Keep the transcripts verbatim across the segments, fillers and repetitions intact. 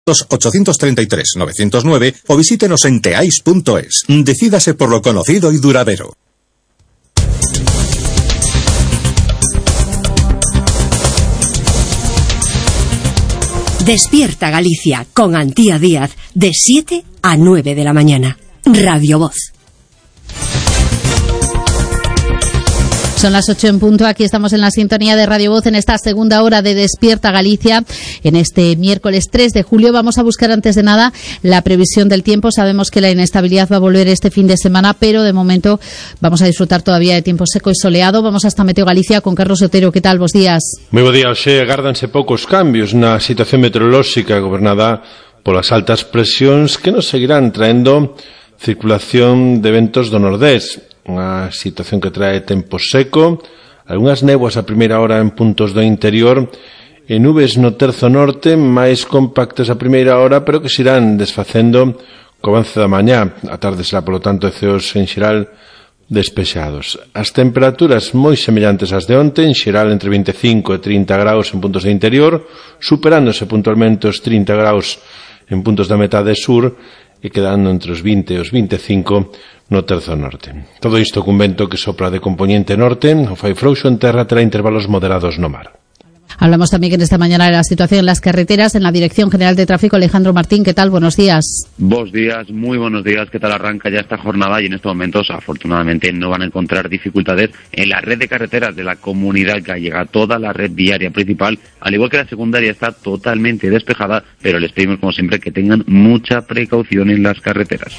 ochocientos treinta y tres novecientos nueve o visítenos en teais punto es. Decídase por lo conocido y duradero. Despierta Galicia con Antía Díaz de siete a nueve de la mañana. Radio Voz. Son las ocho en punto, aquí estamos en la sintonía de Radio Voz en esta segunda hora de Despierta Galicia. En este miércoles tres de julio vamos a buscar antes de nada la previsión del tiempo. Sabemos que la inestabilidad va a volver este fin de semana, pero de momento vamos a disfrutar todavía de tiempo seco y soleado. Vamos hasta Meteo Galicia con Carlos Otero. ¿Qué tal? Bos días. Moi bo día, xe, agárdanse poucos cambios na situación meteorolóxica gobernada polas altas presións que nos seguirán traendo circulación de ventos do nordés. Unha situación que trae tempo seco, algunhas néboas a primeira hora en puntos do interior e nubes no terzo norte máis compactas a primeira hora, pero que se irán desfacendo co avance da mañá. A tarde será, polo tanto, de ceos en xeral despexados. As temperaturas moi semellantes ás de onte, en xeral entre vinte e cinco e trinta graus en puntos do interior, superándose puntualmente os trinta graus en puntos da metade sur e quedando entre os vinte e os vinte e cinco no terzo norte. Todo isto cun vento que sopra de componente norte, o fai frouxo en terra terá intervalos moderados no mar. Hablamos también esta mañana de la situación en las carreteras, en la Dirección General de Tráfico. Alejandro Martín, ¿qué tal? Buenos días. Buenos días, muy buenos días. ¿Qué tal arranca ya esta jornada? Y en estos momentos, afortunadamente, no van a encontrar dificultades en la red de carreteras de la Comunidad Gallega. Toda la red viaria principal, al igual que la secundaria, está totalmente despejada, pero les pedimos, como siempre, que tengan mucha precaución en las carreteras.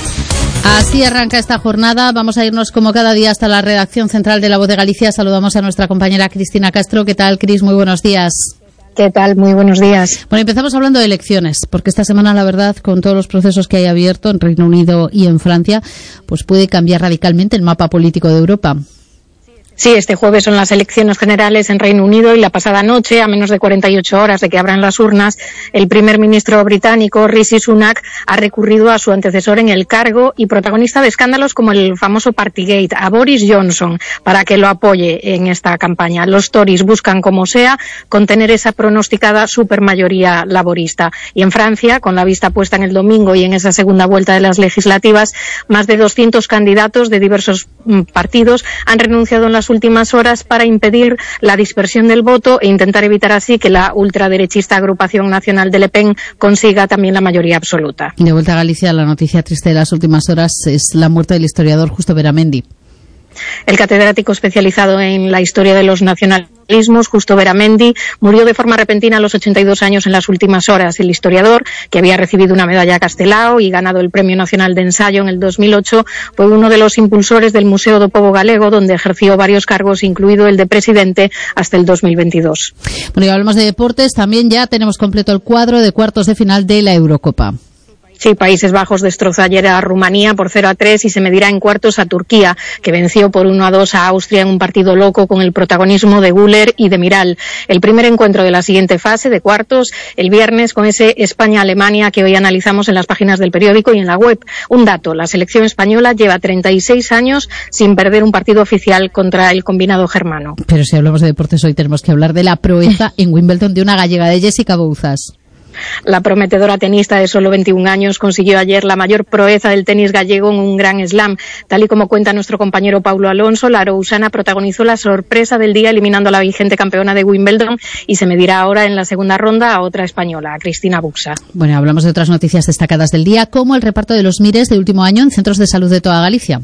Así arranca esta jornada. Vamos a irnos como cada día hasta la redacción central de La Voz de Galicia. Saludamos a nuestra compañera Cristina Castro. ¿Qué tal, Cris? Muy buenos días. ¿Qué tal? Muy buenos días. Bueno, empezamos hablando de elecciones, porque esta semana, la verdad, con todos los procesos que hay abierto en Reino Unido y en Francia, pues puede cambiar radicalmente el mapa político de Europa. Sí, este jueves son las elecciones generales en Reino Unido y la pasada noche, a menos de cuarenta y ocho horas de que abran las urnas, el primer ministro británico, Rishi Sunak, ha recurrido a su antecesor en el cargo y protagonista de escándalos como el famoso Partygate, a Boris Johnson, para que lo apoye en esta campaña. Los Tories buscan, como sea, contener esa pronosticada supermayoría laborista. Y en Francia, con la vista puesta en el domingo y en esa segunda vuelta de las legislativas, más de doscientos candidatos de diversos partidos han renunciado en las últimas horas para impedir la dispersión del voto e intentar evitar así que la ultraderechista Agrupación Nacional de Le Pen consiga también la mayoría absoluta. De vuelta a Galicia, la noticia triste de las últimas horas es la muerte del historiador Justo Beramendi. El catedrático especializado en la historia de los nacionalismos, Justo Beramendi, murió de forma repentina a los ochenta y dos años en las últimas horas. El historiador, que había recibido una medalla Castelao y ganado el Premio Nacional de Ensayo en el dos mil ocho, fue uno de los impulsores del Museo do Pobo Galego, donde ejerció varios cargos, incluido el de presidente, hasta el dos mil veintidós. Bueno, y hablamos de deportes. También ya tenemos completo el cuadro de cuartos de final de la Eurocopa. Sí, Países Bajos destrozó ayer a Rumanía por cero a tres y se medirá en cuartos a Turquía, que venció por uno a dos a Austria en un partido loco con el protagonismo de Güler y de Miral. El primer encuentro de la siguiente fase de cuartos el viernes con ese España-Alemania que hoy analizamos en las páginas del periódico y en la web. Un dato, la selección española lleva treinta y seis años sin perder un partido oficial contra el combinado germano. Pero si hablamos de deportes hoy tenemos que hablar de la proeza en Wimbledon de una gallega, de Jessica Bouzas. La prometedora tenista de solo veintiún años consiguió ayer la mayor proeza del tenis gallego en un Grand Slam. Tal y como cuenta nuestro compañero Paulo Alonso, la arousana protagonizó la sorpresa del día eliminando a la vigente campeona de Wimbledon y se medirá ahora en la segunda ronda a otra española, a Cristina Buxa. Bueno, hablamos de otras noticias destacadas del día, como el reparto de los Mires de último año en centros de salud de toda Galicia.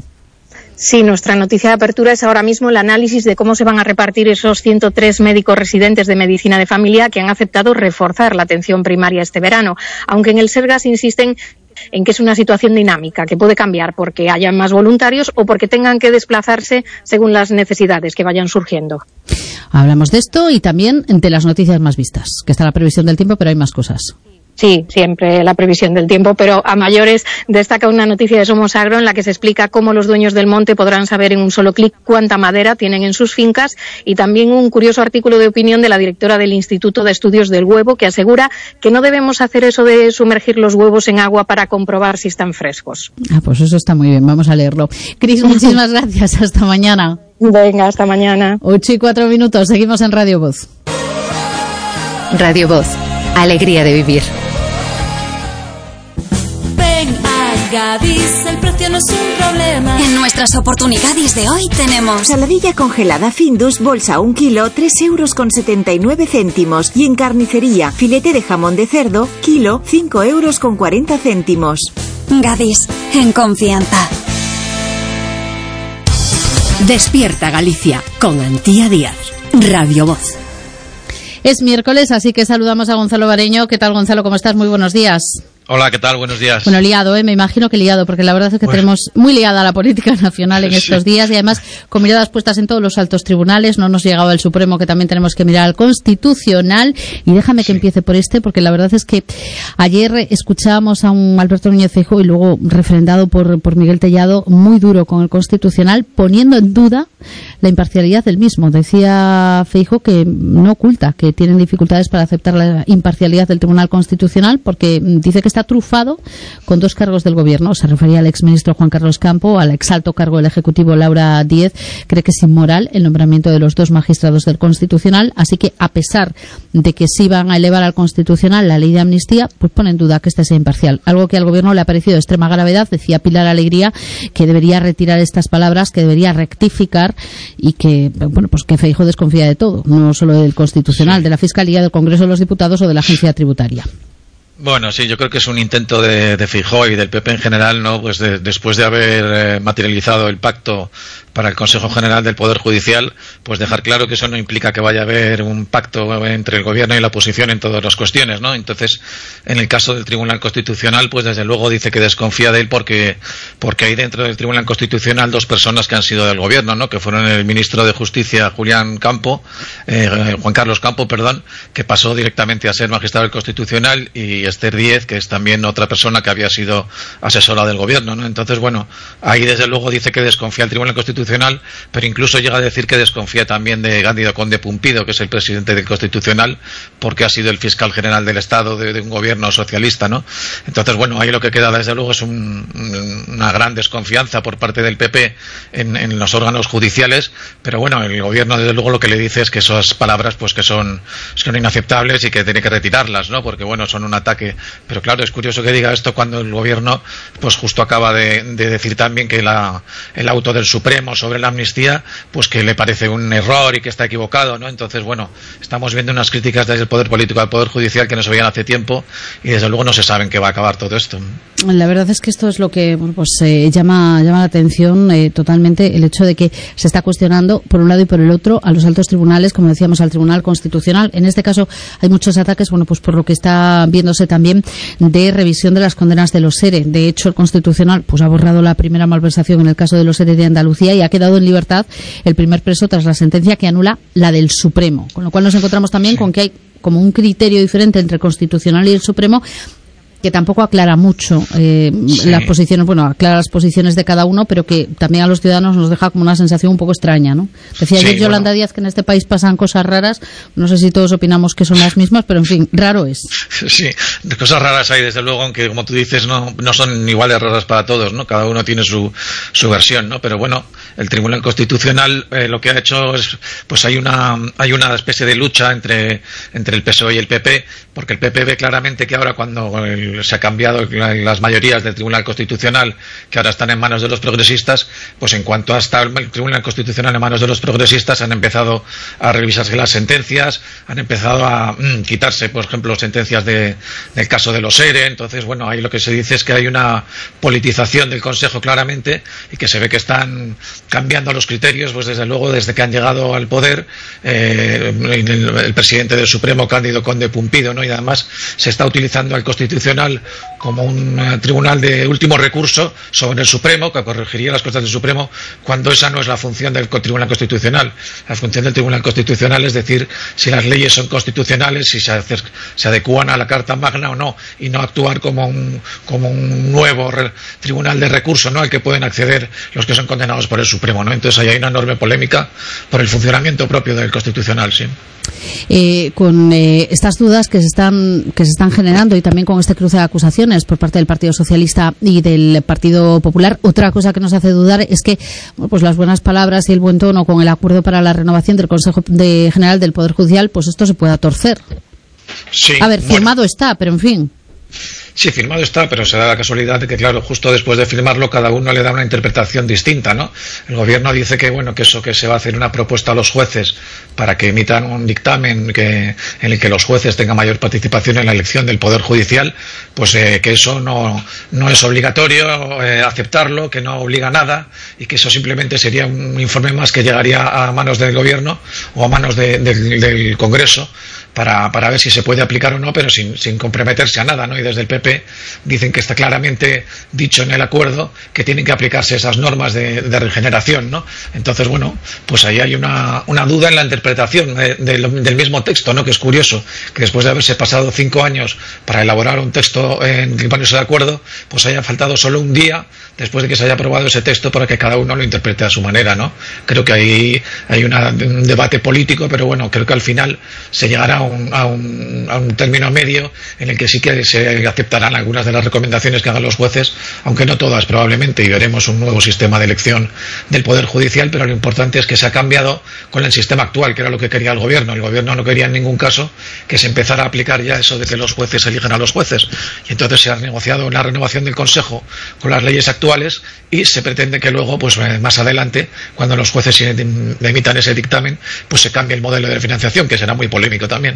Sí, nuestra noticia de apertura es ahora mismo el análisis de cómo se van a repartir esos ciento tres médicos residentes de medicina de familia que han aceptado reforzar la atención primaria este verano, aunque en el Sergas insisten en que es una situación dinámica, que puede cambiar porque haya más voluntarios o porque tengan que desplazarse según las necesidades que vayan surgiendo. Hablamos de esto y también de las noticias más vistas, que está la previsión del tiempo, pero hay más cosas. Sí, siempre la previsión del tiempo, pero a mayores destaca una noticia de Somos Agro en la que se explica cómo los dueños del monte podrán saber en un solo clic cuánta madera tienen en sus fincas, y también un curioso artículo de opinión de la directora del Instituto de Estudios del Huevo que asegura que no debemos hacer eso de sumergir los huevos en agua para comprobar si están frescos. Ah, pues eso está muy bien, vamos a leerlo. Cris, muchísimas gracias, hasta mañana. Venga, hasta mañana. ocho y cuatro minutos, seguimos en Radio Voz. Radio Voz, alegría de vivir. Gadis el precio no es un problema. En nuestras oportunidades de hoy tenemos saladilla congelada Findus, bolsa un kilo, tres euros con setenta y nueve céntimos. Y en carnicería, filete de jamón de cerdo, kilo, cinco euros con cuarenta céntimos. Gadis, en confianza. Despierta Galicia con Antía Díaz, Radio Voz. Es miércoles, así que saludamos a Gonzalo Bareño. ¿Qué tal, Gonzalo? ¿Cómo estás? Muy buenos días. Hola, ¿qué tal? Buenos días. Bueno, liado, ¿eh? Me imagino que liado, porque la verdad es que bueno. tenemos muy liada la política nacional en sí. estos días y además con miradas puestas en todos los altos tribunales. No nos llegaba el Supremo, que también tenemos que mirar al Constitucional. Y déjame que sí. empiece por este, porque la verdad es que ayer escuchábamos a un Alberto Núñez Feijóo y luego refrendado por, por Miguel Tellado, muy duro con el Constitucional, poniendo en duda la imparcialidad del mismo. Decía Feijóo que no oculta que tienen dificultades para aceptar la imparcialidad del Tribunal Constitucional porque dice que está trufado con dos cargos del Gobierno. Se refería al exministro Juan Carlos Campo, al exalto cargo del Ejecutivo Laura Díez. Cree que es inmoral el nombramiento de los dos magistrados del Constitucional, así que a pesar de que sí van a elevar al Constitucional la ley de amnistía, pues pone en duda que este sea imparcial. Algo que al Gobierno le ha parecido de extrema gravedad. Decía Pilar Alegría que debería retirar estas palabras, que debería rectificar y que, bueno, pues que Feijóo desconfía de todo, no solo del Constitucional, de la Fiscalía, del Congreso de los Diputados o de la Agencia Tributaria. Bueno, sí, yo creo que es un intento de, de Feijóo y del P P en general, ¿no? Pues de, después de haber eh, materializado el pacto para el Consejo General del Poder Judicial, pues dejar claro que eso no implica que vaya a haber un pacto entre el Gobierno y la oposición en todas las cuestiones, ¿no? Entonces, en el caso del Tribunal Constitucional, pues desde luego dice que desconfía de él porque porque hay dentro del Tribunal Constitucional dos personas que han sido del Gobierno, ¿no? Que fueron el ministro de Justicia, Julián Campo, eh, Juan Carlos Campo, perdón, que pasó directamente a ser magistrado del Constitucional, y Esther Díez, que es también otra persona que había sido asesora del Gobierno, ¿no? Entonces, bueno, ahí desde luego dice que desconfía el Tribunal Constitucional, pero incluso llega a decir que desconfía también de Cándido Conde Pumpido, que es el presidente del Constitucional, porque ha sido el fiscal general del Estado de, de un gobierno socialista, ¿no? Entonces, bueno, ahí lo que queda desde luego es un, una gran desconfianza por parte del P P en, en los órganos judiciales, pero bueno, el Gobierno desde luego lo que le dice es que esas palabras pues que son, son inaceptables y que tiene que retirarlas, ¿no? Porque bueno, son un ataque, pero claro, es curioso que diga esto cuando el Gobierno pues justo acaba de, de decir también que la, el auto del Supremo sobre la amnistía, pues que le parece un error y que está equivocado, ¿no? Entonces, bueno, estamos viendo unas críticas desde el Poder Político al Poder Judicial que no se veían hace tiempo y desde luego no se sabe en qué va a acabar todo esto. La verdad es que esto es lo que bueno, pues eh, llama llama la atención eh, totalmente, el hecho de que se está cuestionando por un lado y por el otro a los altos tribunales, como decíamos, al Tribunal Constitucional. En este caso hay muchos ataques, bueno, pues por lo que está viéndose también de revisión de las condenas de los ERE. De hecho, el Constitucional pues ha borrado la primera malversación en el caso de los ERE de Andalucía y ha quedado en libertad el primer preso tras la sentencia que anula la del Supremo. Con lo cual nos encontramos también sí. con que hay como un criterio diferente entre el Constitucional y el Supremo, que tampoco aclara mucho eh, sí. las posiciones, bueno, aclara las posiciones de cada uno, pero que también a los ciudadanos nos deja como una sensación un poco extraña, ¿no? Decía sí, ayer Yolanda bueno. Díaz que en este país pasan cosas raras, no sé si todos opinamos que son las mismas, pero en fin, raro es. Sí, de cosas raras hay desde luego, aunque como tú dices no, no son iguales raras para todos, ¿no? Cada uno tiene su, su versión, ¿no? Pero bueno, el Tribunal Constitucional eh, lo que ha hecho es, pues hay una hay una especie de lucha entre, entre el P S O E y el P P, porque el P P ve claramente que ahora cuando el se ha cambiado las mayorías del Tribunal Constitucional, que ahora están en manos de los progresistas, pues en cuanto hasta el Tribunal Constitucional en manos de los progresistas, han empezado a revisarse las sentencias, han empezado a mm, quitarse, por ejemplo, sentencias de, del caso de los ERE. Entonces, bueno, ahí lo que se dice es que hay una politización del Consejo claramente y que se ve que están cambiando los criterios, pues desde luego, desde que han llegado al poder eh, el, el presidente del Supremo, Cándido Conde Pumpido, ¿no? Y además se está utilizando al Constitucional como un uh, tribunal de último recurso sobre el Supremo, que corregiría las cosas del Supremo, cuando esa no es la función del Tribunal Constitucional. La función del Tribunal Constitucional es decir si las leyes son constitucionales, si se, hace, se adecúan a la Carta Magna o no, y no actuar como un, como un nuevo re, tribunal de recurso, ¿no?, al que pueden acceder los que son condenados por el Supremo, ¿no? Entonces ahí hay una enorme polémica por el funcionamiento propio del Constitucional, sí. Eh, con eh, estas dudas que se están que se están generando y también con este cruce de acusaciones por parte del Partido Socialista y del Partido Popular, otra cosa que nos hace dudar es que bueno, pues las buenas palabras y el buen tono con el acuerdo para la renovación del Consejo de General del Poder Judicial, pues esto se pueda torcer. Sí, a ver, bueno. firmado está, pero en fin. Sí, firmado está, pero se da la casualidad de que, claro, justo después de firmarlo cada uno le da una interpretación distinta, ¿no? El gobierno dice que, bueno, que eso, que se va a hacer una propuesta a los jueces para que emitan un dictamen que, en el que los jueces tengan mayor participación en la elección del Poder Judicial, pues eh, que eso no, no es obligatorio eh, aceptarlo, que no obliga a nada y que eso simplemente sería un informe más que llegaría a manos del gobierno o a manos de, de, del Congreso para, para ver si se puede aplicar o no, pero sin, sin comprometerse a nada, ¿no? Y desde el P P dicen que está claramente dicho en el acuerdo que tienen que aplicarse esas normas de, de regeneración, ¿no? Entonces, bueno, pues ahí hay una, una duda en la interpretación de, de, del mismo texto, ¿no? Que es curioso que después de haberse pasado cinco años para elaborar un texto en que ponerse de acuerdo, pues haya faltado solo un día después de que se haya aprobado ese texto para que cada uno lo interprete a su manera, ¿no? Creo que ahí hay una, un debate político, pero bueno, creo que al final se llegará a un, a un, a un término medio en el que sí que se aceptarán algunas de las recomendaciones que hagan los jueces, aunque no todas probablemente, y veremos un nuevo sistema de elección del Poder Judicial, pero lo importante es que se ha cambiado con el sistema actual, que era lo que quería el gobierno. El gobierno no quería en ningún caso que se empezara a aplicar ya eso de que los jueces eligen a los jueces, y entonces se ha negociado una renovación del Consejo con las leyes actuales y se pretende que luego, pues más adelante, cuando los jueces emitan ese dictamen, pues se cambie el modelo de financiación, que será muy polémico también.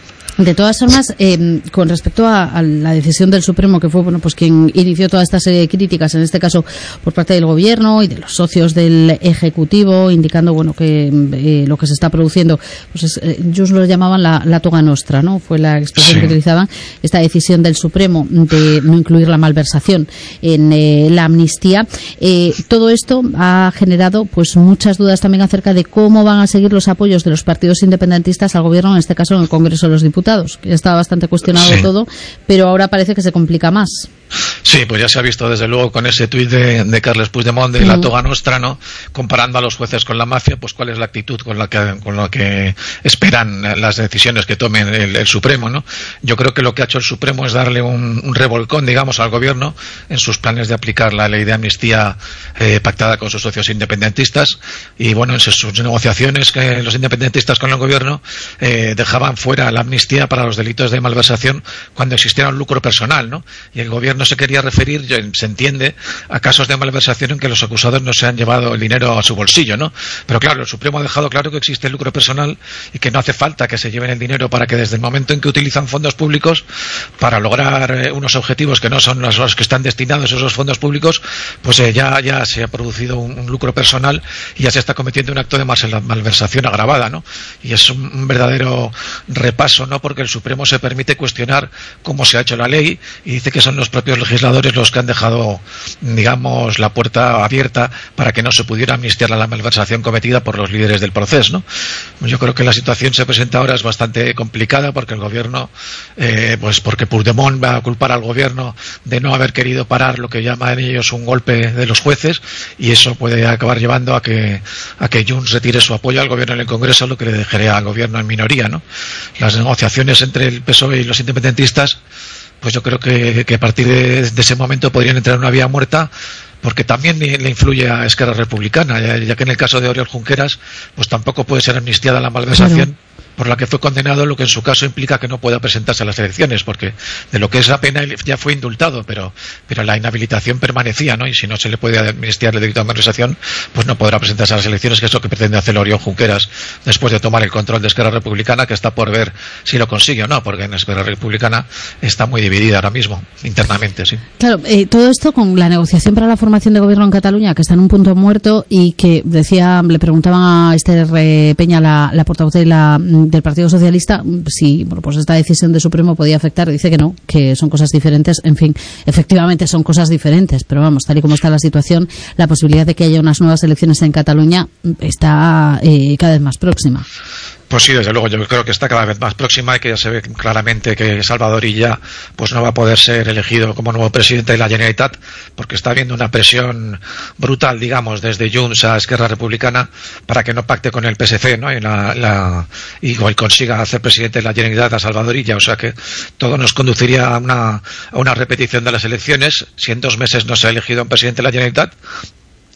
De todas formas, eh, con respecto a, a la decisión del Supremo, que fue bueno pues quien inició toda esta serie de críticas, en este caso por parte del Gobierno y de los socios del Ejecutivo, indicando bueno que eh, lo que se está produciendo, pues es, eh, ellos lo llamaban la, la toga nostra, ¿no? Fue la expresión sí. que utilizaban, esta decisión del Supremo de no incluir la malversación en eh, la amnistía. Eh, todo esto ha generado pues muchas dudas también acerca de cómo van a seguir los apoyos de los partidos independentistas al Gobierno, en este caso en el Congreso de los Diputados. Que estaba bastante cuestionado sí. todo, pero ahora parece que se complica más. Sí, pues ya se ha visto desde luego con ese tuit de, de Carles Puigdemont de uh-huh. la toga nostra, ¿no? Comparando a los jueces con la mafia, pues cuál es la actitud con la que, con la que esperan las decisiones que tomen el, el Supremo, ¿no? Yo creo que lo que ha hecho el Supremo es darle un, un revolcón, digamos, al gobierno en sus planes de aplicar la ley de amnistía eh, pactada con sus socios independentistas, y bueno, en sus negociaciones que los independentistas con el gobierno eh, dejaban fuera la amnistía para los delitos de malversación cuando existiera un lucro personal, ¿no? Y el gobierno se quería referir, se entiende, a casos de malversación en que los acusados no se han llevado el dinero a su bolsillo, ¿no? Pero claro, el Supremo ha dejado claro que existe el lucro personal y que no hace falta que se lleven el dinero, para que desde el momento en que utilizan fondos públicos para lograr eh, unos objetivos que no son los, los que están destinados a esos fondos públicos, pues eh, ya, ya se ha producido un, un lucro personal y ya se está cometiendo un acto de malversación agravada, ¿no? Y es un, un verdadero repaso, ¿no? Porque el Supremo se permite cuestionar cómo se ha hecho la ley y dice que son los propios legisladores los que han dejado, digamos, la puerta abierta para que no se pudiera amnistiar la malversación cometida por los líderes del proceso, ¿no? Yo creo que la situación se presenta ahora es bastante complicada, porque el gobierno, eh, pues porque Puigdemont va a culpar al gobierno de no haber querido parar lo que llaman ellos un golpe de los jueces, y eso puede acabar llevando a que a que Junts retire su apoyo al gobierno en el Congreso, lo que le dejaría al gobierno en minoría, ¿no? Las negociaciones entre el P S O E y los independentistas, pues yo creo que, que a partir de, de ese momento podrían entrar en una vía muerta, porque también le influye a Esquerra Republicana, ya, ya que en el caso de Oriol Junqueras, pues tampoco puede ser amnistiada la malversación, claro, por la que fue condenado, lo que en su caso implica que no pueda presentarse a las elecciones, porque de lo que es la pena ya fue indultado, pero pero la inhabilitación permanecía, ¿no? Y si no se le puede amnistiar el delito de malversación, pues no podrá presentarse a las elecciones, que es lo que pretende hacer Oriol Junqueras después de tomar el control de Esquerra Republicana, que está por ver si lo consigue o no, porque en Esquerra Republicana está muy dividida ahora mismo, internamente, sí. Claro, eh, todo esto con la negociación para la formación de gobierno en Cataluña, que está en un punto muerto, y que decía, le preguntaban a Esther eh, Peña, la, la portavoz de la del Partido Socialista, si bueno, pues esta decisión del Supremo podía afectar. Dice que no, que son cosas diferentes. En fin, efectivamente son cosas diferentes, pero vamos, tal y como está la situación, la posibilidad de que haya unas nuevas elecciones en Cataluña está eh, cada vez más próxima. Pues sí, desde luego, yo creo que está cada vez más próxima, y que ya se ve claramente que Salvador Illa pues no va a poder ser elegido como nuevo presidente de la Generalitat, porque está habiendo una presión brutal, digamos, desde Junts a Esquerra Republicana para que no pacte con el P S C, ¿no? Y, la, la, y consiga hacer presidente de la Generalitat a Salvador Illa. O sea que todo nos conduciría a una, a una repetición de las elecciones. Si en dos meses no se ha elegido un presidente de la Generalitat,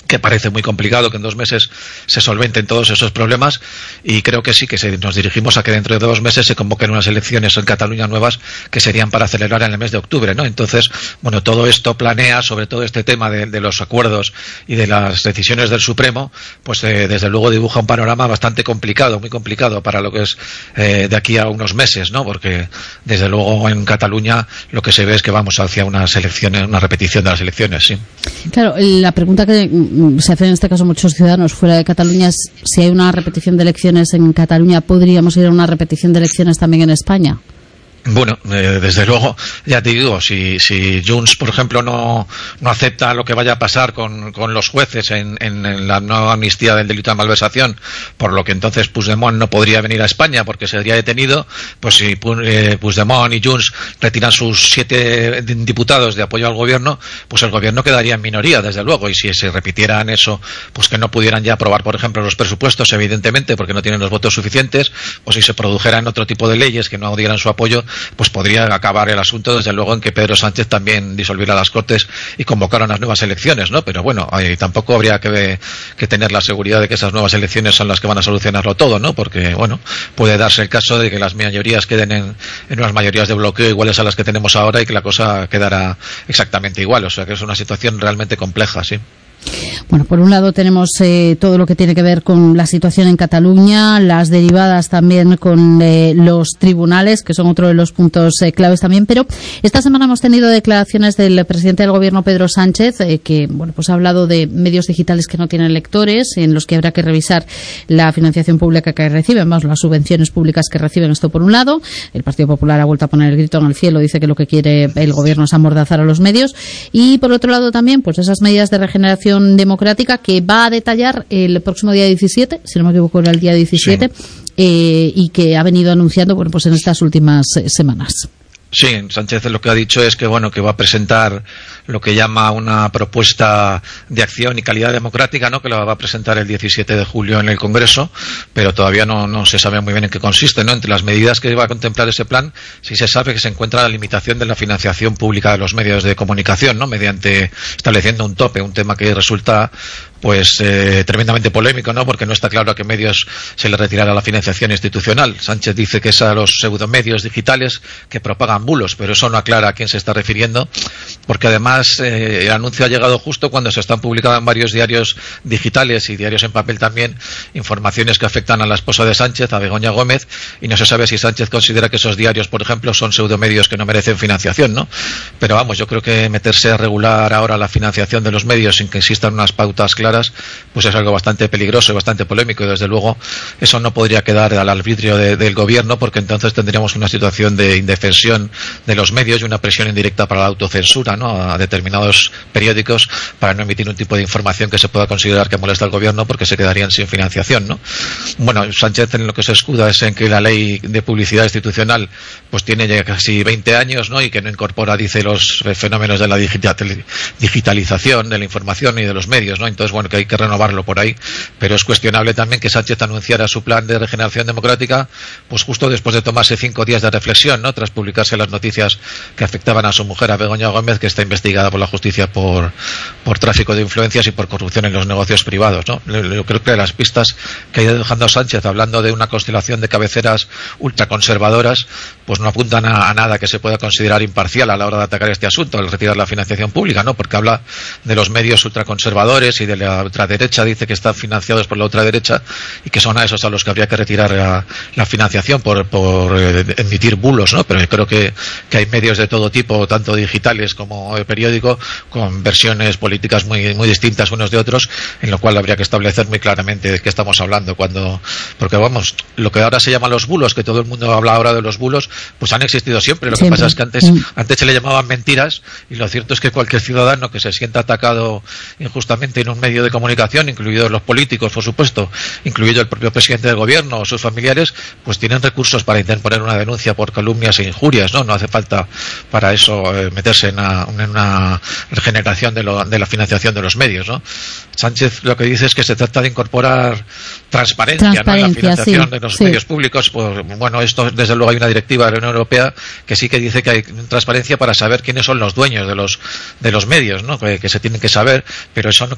que parece muy complicado que en dos meses se solventen todos esos problemas, y creo que sí, que se, nos dirigimos a que dentro de dos meses se convoquen unas elecciones en Cataluña nuevas que serían para celebrar en el mes de octubre, ¿no? Entonces, bueno, todo esto planea, sobre todo este tema de, de los acuerdos y de las decisiones del Supremo, pues eh, desde luego dibuja un panorama bastante complicado, muy complicado para lo que es eh, de aquí a unos meses, ¿no? Porque desde luego en Cataluña lo que se ve es que vamos hacia unas elecciones, una repetición de las elecciones, sí. Claro, la pregunta que se hace en este caso muchos ciudadanos fuera de Cataluña es si hay una repetición de elecciones en Cataluña, ¿podríamos ir a una repetición de elecciones también en España? Bueno, eh, desde luego, ya te digo, si, si Junts, por ejemplo, no, no acepta lo que vaya a pasar con, con los jueces en, en, en la nueva amnistía del delito de malversación, por lo que entonces Puigdemont no podría venir a España porque sería detenido, pues si eh, Puigdemont y Junts retiran sus siete diputados de apoyo al gobierno, pues el gobierno quedaría en minoría, desde luego, y si se repitieran eso, pues que no pudieran ya aprobar, por ejemplo, los presupuestos, evidentemente, porque no tienen los votos suficientes, o si se produjeran otro tipo de leyes que no dieran su apoyo, pues podría acabar el asunto, desde luego, en que Pedro Sánchez también disolviera las Cortes y convocara unas nuevas elecciones, ¿no? Pero bueno, eh, tampoco habría que, que tener la seguridad de que esas nuevas elecciones son las que van a solucionarlo todo, ¿no? Porque, bueno, puede darse el caso de que las mayorías queden en, en unas mayorías de bloqueo iguales a las que tenemos ahora y que la cosa quedará exactamente igual. O sea, que es una situación realmente compleja, sí. Bueno, por un lado tenemos eh, todo lo que tiene que ver con la situación en Cataluña, las derivadas también con eh, los tribunales, que son otro de los puntos eh, claves también, pero esta semana hemos tenido declaraciones del presidente del Gobierno, Pedro Sánchez, eh, que bueno, pues ha hablado de medios digitales que no tienen lectores, en los que habrá que revisar la financiación pública que reciben, más las subvenciones públicas que reciben. Esto por un lado. El Partido Popular ha vuelto a poner el grito en el cielo, dice que lo que quiere el Gobierno es amordazar a los medios, y por otro lado también, pues esas medidas de regeneración democrática que va a detallar el próximo día diecisiete, si no me equivoco era el día diecisiete, sí. eh, y que ha venido anunciando, bueno, pues en estas últimas eh, semanas. Sí, Sánchez lo que ha dicho es que bueno que va a presentar lo que llama una propuesta de acción y calidad democrática, ¿no? Que la va a presentar el diecisiete de julio en el Congreso, pero todavía no, no se sabe muy bien en qué consiste, ¿no? Entre las medidas que va a contemplar ese plan, sí se sabe que se encuentra la limitación de la financiación pública de los medios de comunicación, ¿no? Mediante estableciendo un tope, un tema que resulta pues eh, tremendamente polémico, ¿no? Porque no está claro a qué medios se le retirará la financiación institucional. Sánchez dice que es a los pseudomedios digitales que propagan bulos, pero eso no aclara a quién se está refiriendo, porque además eh, el anuncio ha llegado justo cuando se están publicando en varios diarios digitales y diarios en papel también informaciones que afectan a la esposa de Sánchez, a Begoña Gómez, y no se sabe si Sánchez considera que esos diarios, por ejemplo, son pseudomedios que no merecen financiación, ¿no? Pero vamos, yo creo que meterse a regular ahora la financiación de los medios sin que existan unas pautas claras, pues es algo bastante peligroso y bastante polémico, y desde luego eso no podría quedar al arbitrio de, del gobierno, porque entonces tendríamos una situación de indefensión de los medios y una presión indirecta para la autocensura, ¿no? A determinados periódicos para no emitir un tipo de información que se pueda considerar que molesta al gobierno, porque se quedarían sin financiación, ¿no? Bueno, Sánchez en lo que se escuda es en que la ley de publicidad institucional pues tiene ya casi veinte años, ¿no? Y que no incorpora, dice, los fenómenos de la digital, digitalización de la información y de los medios, ¿no? Entonces, bueno, que hay que renovarlo por ahí, pero es cuestionable también que Sánchez anunciara su plan de regeneración democrática pues justo después de tomarse cinco días de reflexión, ¿no? Tras publicarse las noticias que afectaban a su mujer, a Begoña Gómez, que está investigada por la justicia por, por tráfico de influencias y por corrupción en los negocios privados, ¿no? Yo creo que las pistas que ha ido dejando Sánchez, hablando de una constelación de cabeceras ultraconservadoras, pues no apuntan a, a nada que se pueda considerar imparcial a la hora de atacar este asunto, al retirar la financiación pública, ¿no? Porque habla de los medios ultraconservadores y de la ultraderecha, dice que están financiados por la ultraderecha y que son a esos a los que habría que retirar la, la financiación por, por eh, emitir bulos, ¿no? Pero yo creo que, que hay medios de todo tipo, tanto digitales como de periódico, con versiones políticas muy, muy distintas unos de otros, en lo cual habría que establecer muy claramente de qué estamos hablando cuando, porque vamos, lo que ahora se llama los bulos, que todo el mundo habla ahora de los bulos, pues han existido siempre. Lo siempre. que pasa es que antes, mm. antes se le llamaban mentiras, y lo cierto es que cualquier ciudadano que se sienta atacado injustamente en un medio de comunicación, incluidos los políticos, por supuesto, incluido el propio presidente del gobierno o sus familiares, pues tienen recursos para interponer una denuncia por calumnias e injurias, ¿no? No hace falta para eso eh, meterse en una, en una regeneración de, lo, de la financiación de los medios, ¿no? Sánchez lo que dice es que se trata de incorporar transparencia, transparencia ¿no? en la financiación sí, de los sí. medios públicos. Pues, bueno, esto desde luego hay una directiva de la Unión Europea que sí que dice que hay transparencia para saber quiénes son los dueños de los de los medios, ¿no? Que, que se tienen que saber, pero eso no quiere decir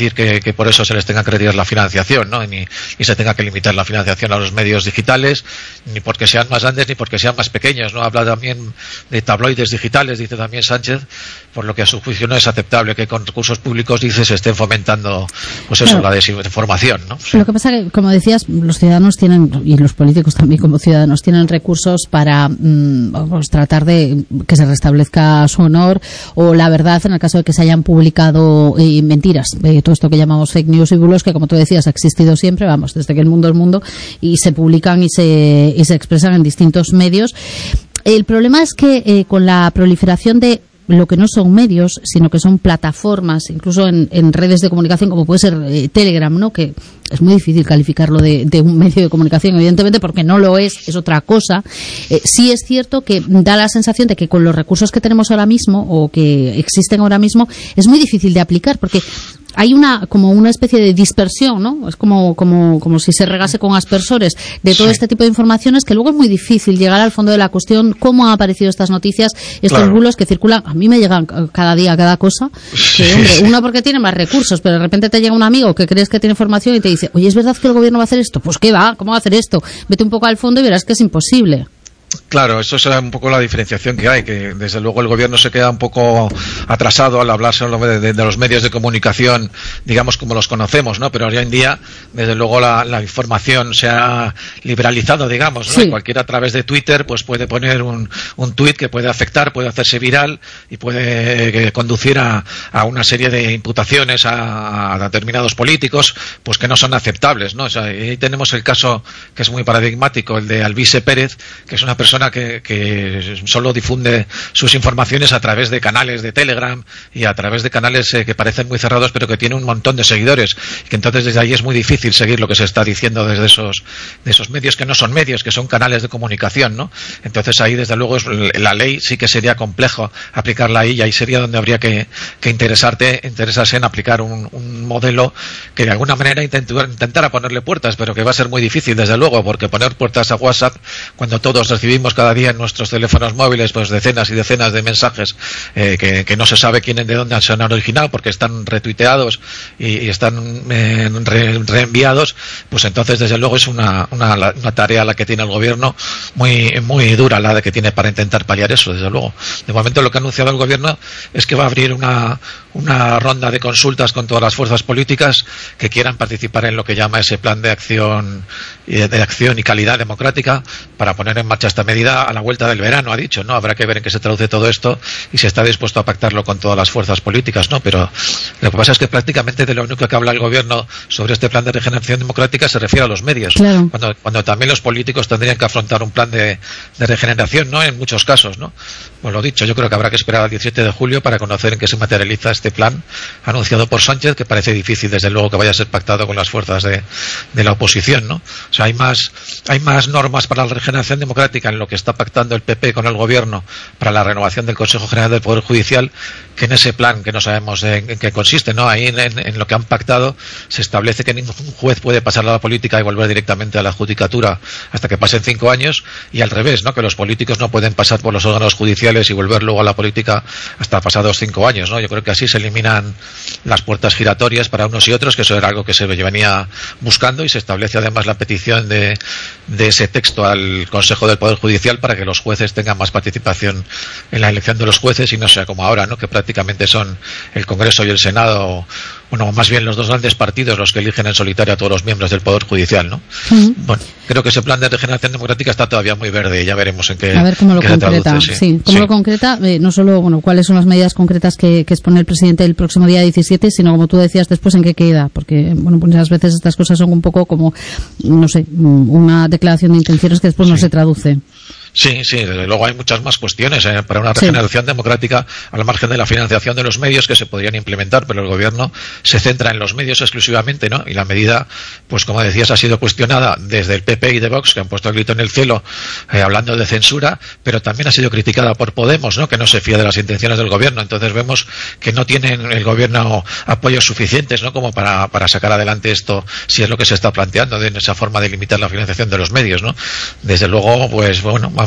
decir que, que por eso se les tenga que retirar la financiación, ¿no? Ni, ni se tenga que limitar la financiación a los medios digitales, ni porque sean más grandes ni porque sean más pequeños, ¿no? Habla también de tabloides digitales, dice también Sánchez, por lo que a su juicio no es aceptable que con recursos públicos, dice, se estén fomentando, pues eso, claro, la desinformación, ¿no? Sí. Lo que pasa que, como decías, los ciudadanos tienen, y los políticos también como ciudadanos, tienen recursos para mmm, pues, tratar de que se restablezca su honor o la verdad en el caso de que se hayan publicado eh, mentiras, eh, todo esto que llamamos fake news y bulos, que como tú decías ha existido siempre, vamos, desde que el mundo es mundo, y se publican y se, y se expresan en distintos medios. El problema es que eh, con la proliferación de lo que no son medios, sino que son plataformas, incluso en, en redes de comunicación, como puede ser eh, Telegram, ¿no? Que es muy difícil calificarlo de, de un medio de comunicación, evidentemente, porque no lo es, es otra cosa. Eh, sí es cierto que da la sensación de que con los recursos que tenemos ahora mismo, o que existen ahora mismo, es muy difícil de aplicar, porque hay una como una especie de dispersión, ¿no? Es como como como si se regase con aspersores de todo sí. este tipo de informaciones, que luego es muy difícil llegar al fondo de la cuestión, cómo han aparecido estas noticias, estos claro. bulos que circulan. A mí me llegan cada día cada cosa, que, hombre, sí. uno porque tiene más recursos, pero de repente te llega un amigo que crees que tiene información y te dice, oye, ¿es verdad que el gobierno va a hacer esto? Pues ¿qué va? ¿Cómo va a hacer esto? Vete un poco al fondo y verás que es imposible. Claro, eso es un poco la diferenciación que hay, que desde luego el gobierno se queda un poco atrasado al hablar solo de, de, de los medios de comunicación, digamos como los conocemos, ¿no? Pero hoy en día, desde luego la, la información se ha liberalizado, digamos, ¿no? Sí. Cualquiera a través de Twitter pues puede poner un, un tuit que puede afectar, puede hacerse viral y puede eh, conducir a, a una serie de imputaciones a, a determinados políticos, pues que no son aceptables, ¿no? O sea, ahí tenemos el caso que es muy paradigmático, el de Alvise Pérez, que es una persona que, que solo difunde sus informaciones a través de canales de Telegram y a través de canales eh, que parecen muy cerrados, pero que tiene un montón de seguidores, que entonces desde ahí es muy difícil seguir lo que se está diciendo desde esos de esos medios que no son medios, que son canales de comunicación, ¿no? Entonces ahí desde luego es, la ley sí que sería complejo aplicarla ahí, y ahí sería donde habría que, que interesarte, interesarse en aplicar un, un modelo que de alguna manera intentu, intentara ponerle puertas, pero que va a ser muy difícil desde luego, porque poner puertas a WhatsApp cuando todos recibimos cada día en nuestros teléfonos móviles pues decenas y decenas de mensajes eh, que, que no se sabe quién de dónde se han originado porque están retuiteados y, y están eh, re, reenviados, pues entonces desde luego es una, una, una tarea la que tiene el gobierno muy, muy dura, la de que tiene para intentar paliar eso, desde luego. De momento lo que ha anunciado el gobierno es que va a abrir una, una ronda de consultas con todas las fuerzas políticas que quieran participar en lo que llama ese plan de acción, de acción y calidad democrática para poner en marcha esta medida a la vuelta del verano, ha dicho, ¿no? Habrá que ver en qué se traduce todo esto y si está dispuesto a pactarlo con todas las fuerzas políticas, ¿no? Pero lo que pasa es que prácticamente de lo único que habla el gobierno sobre este plan de regeneración democrática se refiere a los medios, claro. cuando, cuando también los políticos tendrían que afrontar un plan de, de regeneración, ¿no? En muchos casos, ¿no? Pues lo dicho, yo creo que habrá que esperar al diecisiete de julio para conocer en qué se materializa este plan anunciado por Sánchez, que parece difícil desde luego que vaya a ser pactado con las fuerzas de, de la oposición, ¿no? O sea, hay más, hay más normas para la regeneración democrática en lo que está pactando el P P con el gobierno para la renovación del Consejo General del Poder Judicial que en ese plan que no sabemos en, en qué consiste, ¿no? Ahí en, en, en lo que han pactado se establece que ningún juez puede pasar a la política y volver directamente a la judicatura hasta que pasen cinco años, y al revés, ¿no? Que los políticos no pueden pasar por los órganos judiciales y volver luego a la política hasta pasados cinco años, ¿no? Yo creo que así se eliminan las puertas giratorias para unos y otros, que eso era algo que se venía buscando, y se establece además la petición de, de ese texto al Consejo del Poder Judicial para que los jueces tengan más participación en la elección de los jueces y no sea como ahora, ¿no? Que prácticamente son el Congreso y el Senado, bueno, más bien los dos grandes partidos los que eligen en solitario a todos los miembros del Poder Judicial, ¿no? Uh-huh. Bueno, creo que ese plan de regeneración democrática está todavía muy verde y ya veremos en qué, a ver cómo lo qué concreta, se traduce, sí. sí, cómo sí. lo concreta, eh, no solo, bueno, cuáles son las medidas concretas que, que expone el presidente el próximo día diecisiete, sino como tú decías después en qué queda, porque, bueno, pues muchas veces estas cosas son un poco como, no sé, una declaración de intenciones que después sí. no se traduce. Sí, sí, desde luego hay muchas más cuestiones eh, para una regeneración sí. democrática al margen de la financiación de los medios que se podrían implementar, pero el gobierno se centra en los medios exclusivamente, ¿no? Y la medida, pues como decías, ha sido cuestionada desde el P P y de Vox, que han puesto el grito en el cielo eh, hablando de censura, pero también ha sido criticada por Podemos, ¿no? Que no se fía de las intenciones del gobierno. Entonces vemos que no tienen el gobierno apoyos suficientes, ¿no? Como para, para sacar adelante esto, si es lo que se está planteando, de esa forma de limitar la financiación de los medios, ¿no? Desde luego, pues bueno,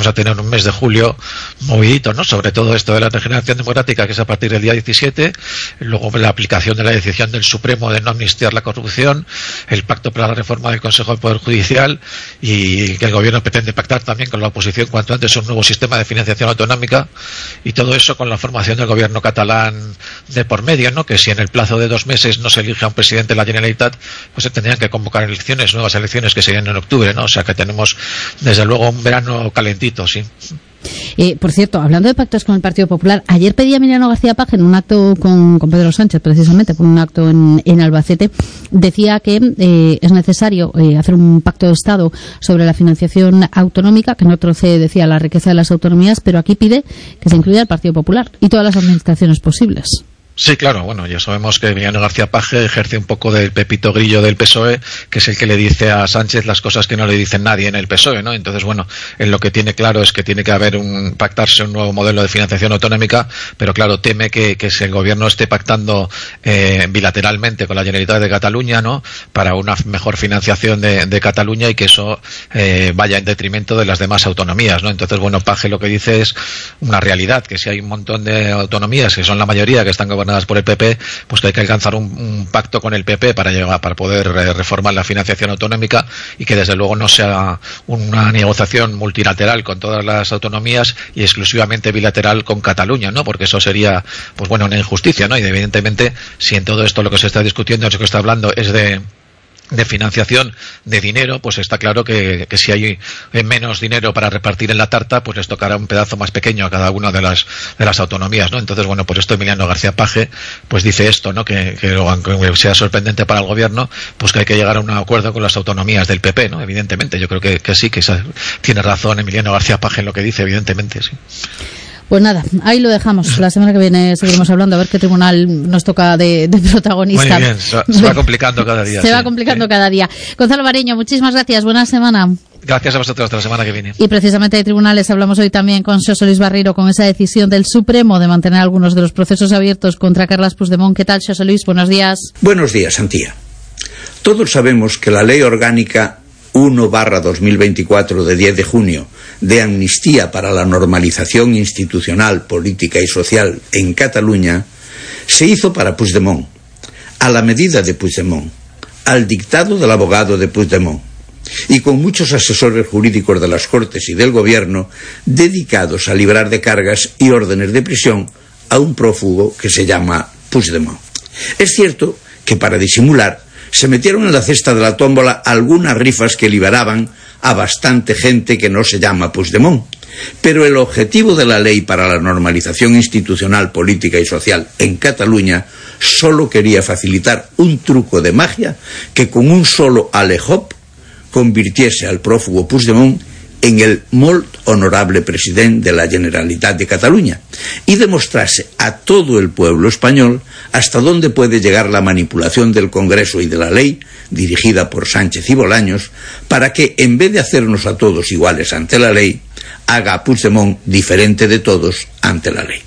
vamos a tener un mes de julio movidito, ¿no? Sobre todo esto de la regeneración democrática, que es a partir del día diecisiete, luego la aplicación de la decisión del Supremo de no amnistiar la corrupción, el pacto para la reforma del Consejo del Poder Judicial, y que el gobierno pretende pactar también con la oposición cuanto antes un nuevo sistema de financiación autonómica, y todo eso con la formación del gobierno catalán de por medio, ¿no? Que si en el plazo de dos meses no se elige a un presidente de la Generalitat, pues se tendrían que convocar elecciones, nuevas elecciones que serían en octubre, ¿no? O sea que tenemos desde luego un verano calentito, sí. Eh, por cierto, hablando de pactos con el Partido Popular, ayer pedía Emiliano García Paje en un acto con, con Pedro Sánchez, precisamente, por un acto en, en Albacete, decía que eh, es necesario eh, hacer un pacto de Estado sobre la financiación autonómica, que no trocee, decía, la riqueza de las autonomías, pero aquí pide que se incluya el Partido Popular y todas las administraciones posibles. Sí, claro, bueno, ya sabemos que Emiliano García Paje ejerce un poco del Pepito Grillo del P S O E, que es el que le dice a Sánchez las cosas que no le dicen nadie en el P S O E, ¿no? Entonces, bueno, él lo que tiene claro es que tiene que haber un pactarse un nuevo modelo de financiación autonómica, pero claro, teme que, que si el gobierno esté pactando eh, bilateralmente con la Generalitat de Cataluña, ¿no? Para una mejor financiación de, de Cataluña, y que eso eh, vaya en detrimento de las demás autonomías, ¿no? Entonces, bueno, Paje lo que dice es una realidad, que si hay un montón de autonomías, que son la mayoría, que están gobernadas por el P P, pues que hay que alcanzar un, un pacto con el P P para llegar, para poder eh, reformar la financiación autonómica, y que desde luego no sea una negociación multilateral con todas las autonomías y exclusivamente bilateral con Cataluña, ¿no? Porque eso sería, pues bueno, una injusticia, ¿no? Y evidentemente, si en todo esto lo que se está discutiendo, lo que está hablando es de de financiación de dinero, pues está claro que, que si hay menos dinero para repartir en la tarta, pues les tocará un pedazo más pequeño a cada una de las de las autonomías, ¿no? Entonces, bueno, por esto Emiliano García Paje pues dice esto, ¿no? Que, que aunque sea sorprendente para el gobierno, pues que hay que llegar a un acuerdo con las autonomías del P P, ¿no? Evidentemente, yo creo que, que sí, que esa, tiene razón Emiliano García Paje en lo que dice, evidentemente, sí. Pues nada, ahí lo dejamos. La semana que viene seguiremos hablando a ver qué tribunal nos toca de, de protagonista. Muy bien, se va, se va complicando cada día. Se sí, va complicando sí. cada día. Gonzalo Bareño, muchísimas gracias. Buena semana. Gracias a vosotros, hasta la semana que viene. Y precisamente de tribunales hablamos hoy también con Xosé Luis Barreiro, con esa decisión del Supremo de mantener algunos de los procesos abiertos contra Carles Puigdemont. ¿Qué tal, Xosé Luis? Buenos días. Buenos días, Antía. Todos sabemos que la Ley Orgánica uno barra dos mil veinticuatro de diez de junio de amnistía para la normalización institucional, política y social en Cataluña se hizo para Puigdemont, a la medida de Puigdemont, al dictado del abogado de Puigdemont, y con muchos asesores jurídicos de las Cortes y del Gobierno dedicados a librar de cargas y órdenes de prisión a un prófugo que se llama Puigdemont. Es cierto que para disimular se metieron en la cesta de la tómbola algunas rifas que liberaban a bastante gente que no se llama Puigdemont. Pero el objetivo de la ley para la normalización institucional, política y social en Cataluña solo quería facilitar un truco de magia que con un solo alejop convirtiese al prófugo Puigdemont en el molt honorable presidente de la Generalitat de Cataluña y demostrase a todo el pueblo español hasta dónde puede llegar la manipulación del Congreso y de la ley, dirigida por Sánchez y Bolaños, para que, en vez de hacernos a todos iguales ante la ley, haga a Puigdemont diferente de todos ante la ley.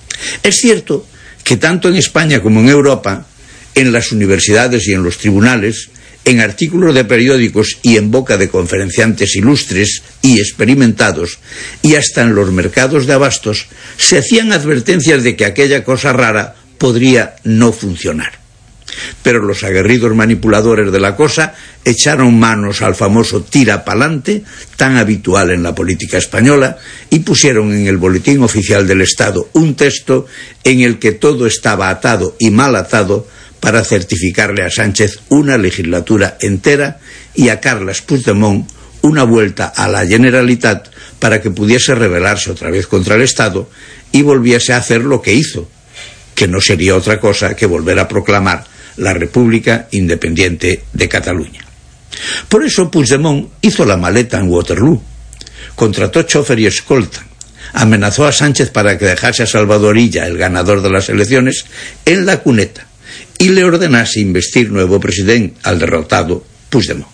Es cierto que tanto en España como en Europa, en las universidades y en los tribunales, en artículos de periódicos y en boca de conferenciantes ilustres y experimentados, y hasta en los mercados de abastos, se hacían advertencias de que aquella cosa rara podría no funcionar. Pero los aguerridos manipuladores de la cosa echaron manos al famoso tira pa'lante, tan habitual en la política española, y pusieron en el Boletín Oficial del Estado un texto en el que todo estaba atado y mal atado para certificarle a Sánchez una legislatura entera y a Carles Puigdemont una vuelta a la Generalitat para que pudiese rebelarse otra vez contra el Estado y volviese a hacer lo que hizo, que no sería otra cosa que volver a proclamar la República Independiente de Cataluña. Por eso Puigdemont hizo la maleta en Waterloo, contrató chofer y escolta, amenazó a Sánchez para que dejase a Salvador Illa, el ganador de las elecciones, en la cuneta, y le ordenase investir nuevo presidente al derrotado Puigdemont.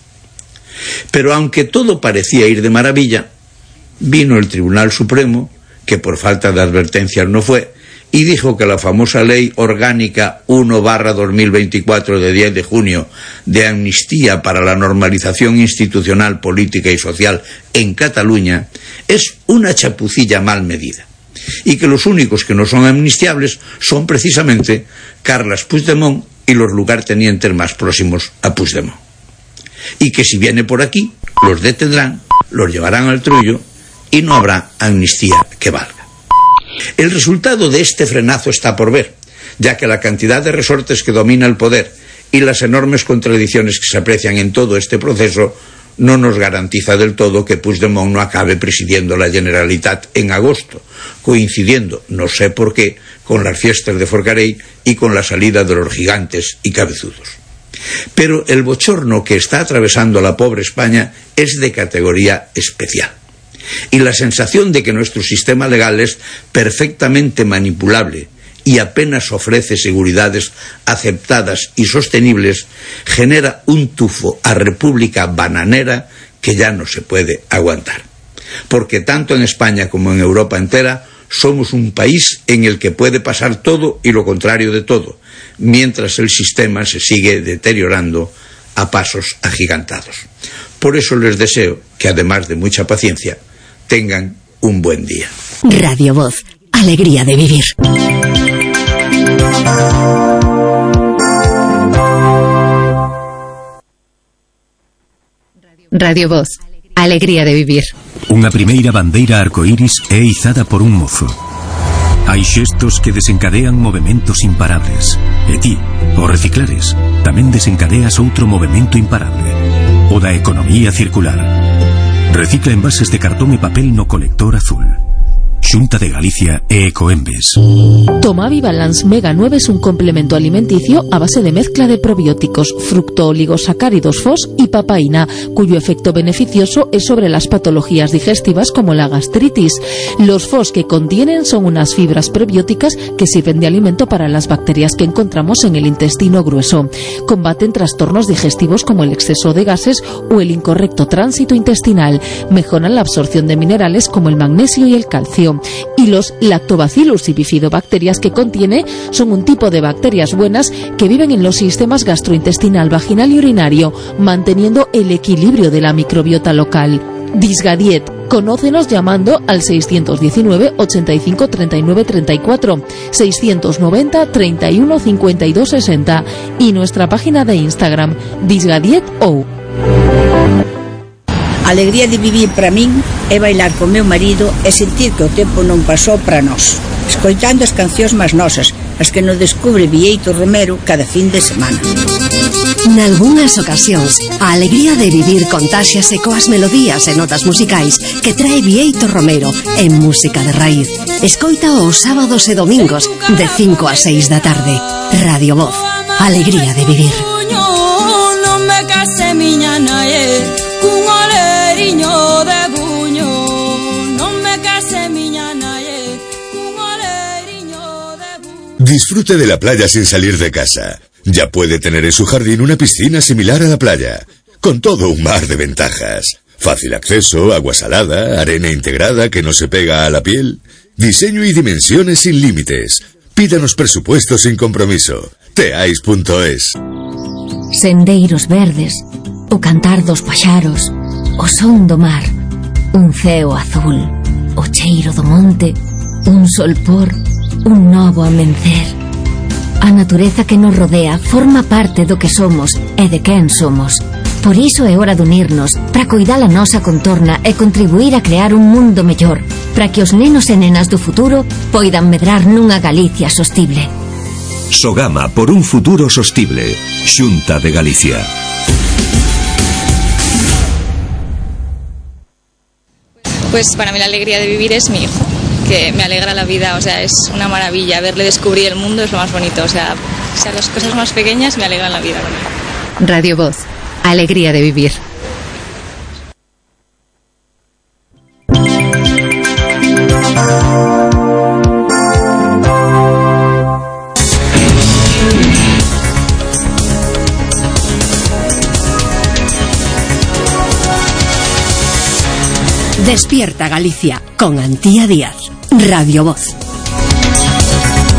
Pero aunque todo parecía ir de maravilla, vino el Tribunal Supremo, que por falta de advertencias no fue, y dijo que la famosa Ley Orgánica uno barra dos mil veinticuatro de diez de junio de amnistía para la normalización institucional, política y social en Cataluña es una chapucilla mal medida, y que los únicos que no son amnistiables son precisamente Carles Puigdemont y los lugartenientes más próximos a Puigdemont, y que si viene por aquí los detendrán, los llevarán al trullo y no habrá amnistía que valga. El resultado de este frenazo está por ver, ya que la cantidad de resortes que domina el poder y las enormes contradicciones que se aprecian en todo este proceso no nos garantiza del todo que Puigdemont no acabe presidiendo la Generalitat en agosto, coincidiendo, no sé por qué, con las fiestas de Forcadell y con la salida de los gigantes y cabezudos. Pero el bochorno que está atravesando la pobre España es de categoría especial. Y la sensación de que nuestro sistema legal es perfectamente manipulable y apenas ofrece seguridades aceptadas y sostenibles genera un tufo a república bananera que ya no se puede aguantar. Porque tanto en España como en Europa entera somos un país en el que puede pasar todo y lo contrario de todo, mientras el sistema se sigue deteriorando a pasos agigantados. Por eso les deseo que, además de mucha paciencia, tengan un buen día. Radio Voz, alegría de vivir. Radio Voz, alegría de vivir. Unha primeira bandeira arcoíris é izada por un mozo. Hai xestos que desencadean movementos imparables. E ti, ao reciclares, tamén desencadeas outro movemento imparable, o da economía circular. Recicla envases de cartón e papel no colector azul. Xunta de Galicia e Ecoembes. Tomavibalance Mega nueve es un complemento alimenticio a base de mezcla de probióticos, fructooligosacáridos F O S y papaína, cuyo efecto beneficioso es sobre las patologías digestivas como la gastritis. Los F O S que contienen son unas fibras prebióticas que sirven de alimento para las bacterias que encontramos en el intestino grueso. Combaten trastornos digestivos como el exceso de gases o el incorrecto tránsito intestinal. Mejoran la absorción de minerales como el magnesio y el calcio. Y los lactobacillus y bifidobacterias que contiene son un tipo de bacterias buenas que viven en los sistemas gastrointestinal, vaginal y urinario, manteniendo el equilibrio de la microbiota local. Disgadiet. Conócenos llamando al seiscientos diecinueve, ochenta y cinco, treinta y nueve, treinta y cuatro, seiscientos noventa, treinta y uno, cincuenta y dos, sesenta y nuestra página de Instagram, disgadietou. A alegría de vivir para min é bailar con meu marido e sentir que o tempo non pasou para nós, escoitando as cancións máis nosas, as que nos descubre Bieito Romero cada fin de semana. Nalgúnas ocasións, a alegría de vivir contáxiase coas melodías e notas musicais que trae Bieito Romero en música de raíz. Escoita os sábados e domingos de cinco a seis da tarde. Radio Voz, alegría de vivir. Non me case miña nae, cun oleriño de buño. Non me case miña nae, cun oleriño de buño. Disfrute de la playa sin salir de casa. Ya puede tener en su jardín una piscina similar a la playa, con todo un mar de ventajas. Fácil acceso, agua salada, arena integrada que no se pega a la piel, diseño y dimensiones sin límites. Pídanos presupuesto sin compromiso. teais punto es. Sendeiros verdes, o cantar dos paxaros, o son do mar, un ceo azul, o cheiro do monte, un solpor, un novo amencer. A natureza que nos rodea forma parte do que somos e de quen somos. Por iso é hora de unirnos para coidar a nosa contorna e contribuir a crear un mundo mellor, para que os nenos e nenas do futuro poidan medrar nunha Galicia sostible. Sogama por un futuro sostible. Xunta de Galicia. Pues para mí la alegría de vivir es mi hijo, que me alegra la vida, o sea, es una maravilla. Verle descubrir el mundo es lo más bonito, o sea, o sea las cosas más pequeñas me alegran la vida. Radio Voz, alegría de vivir. Despierta Galicia con Antía Díaz. Radio Voz.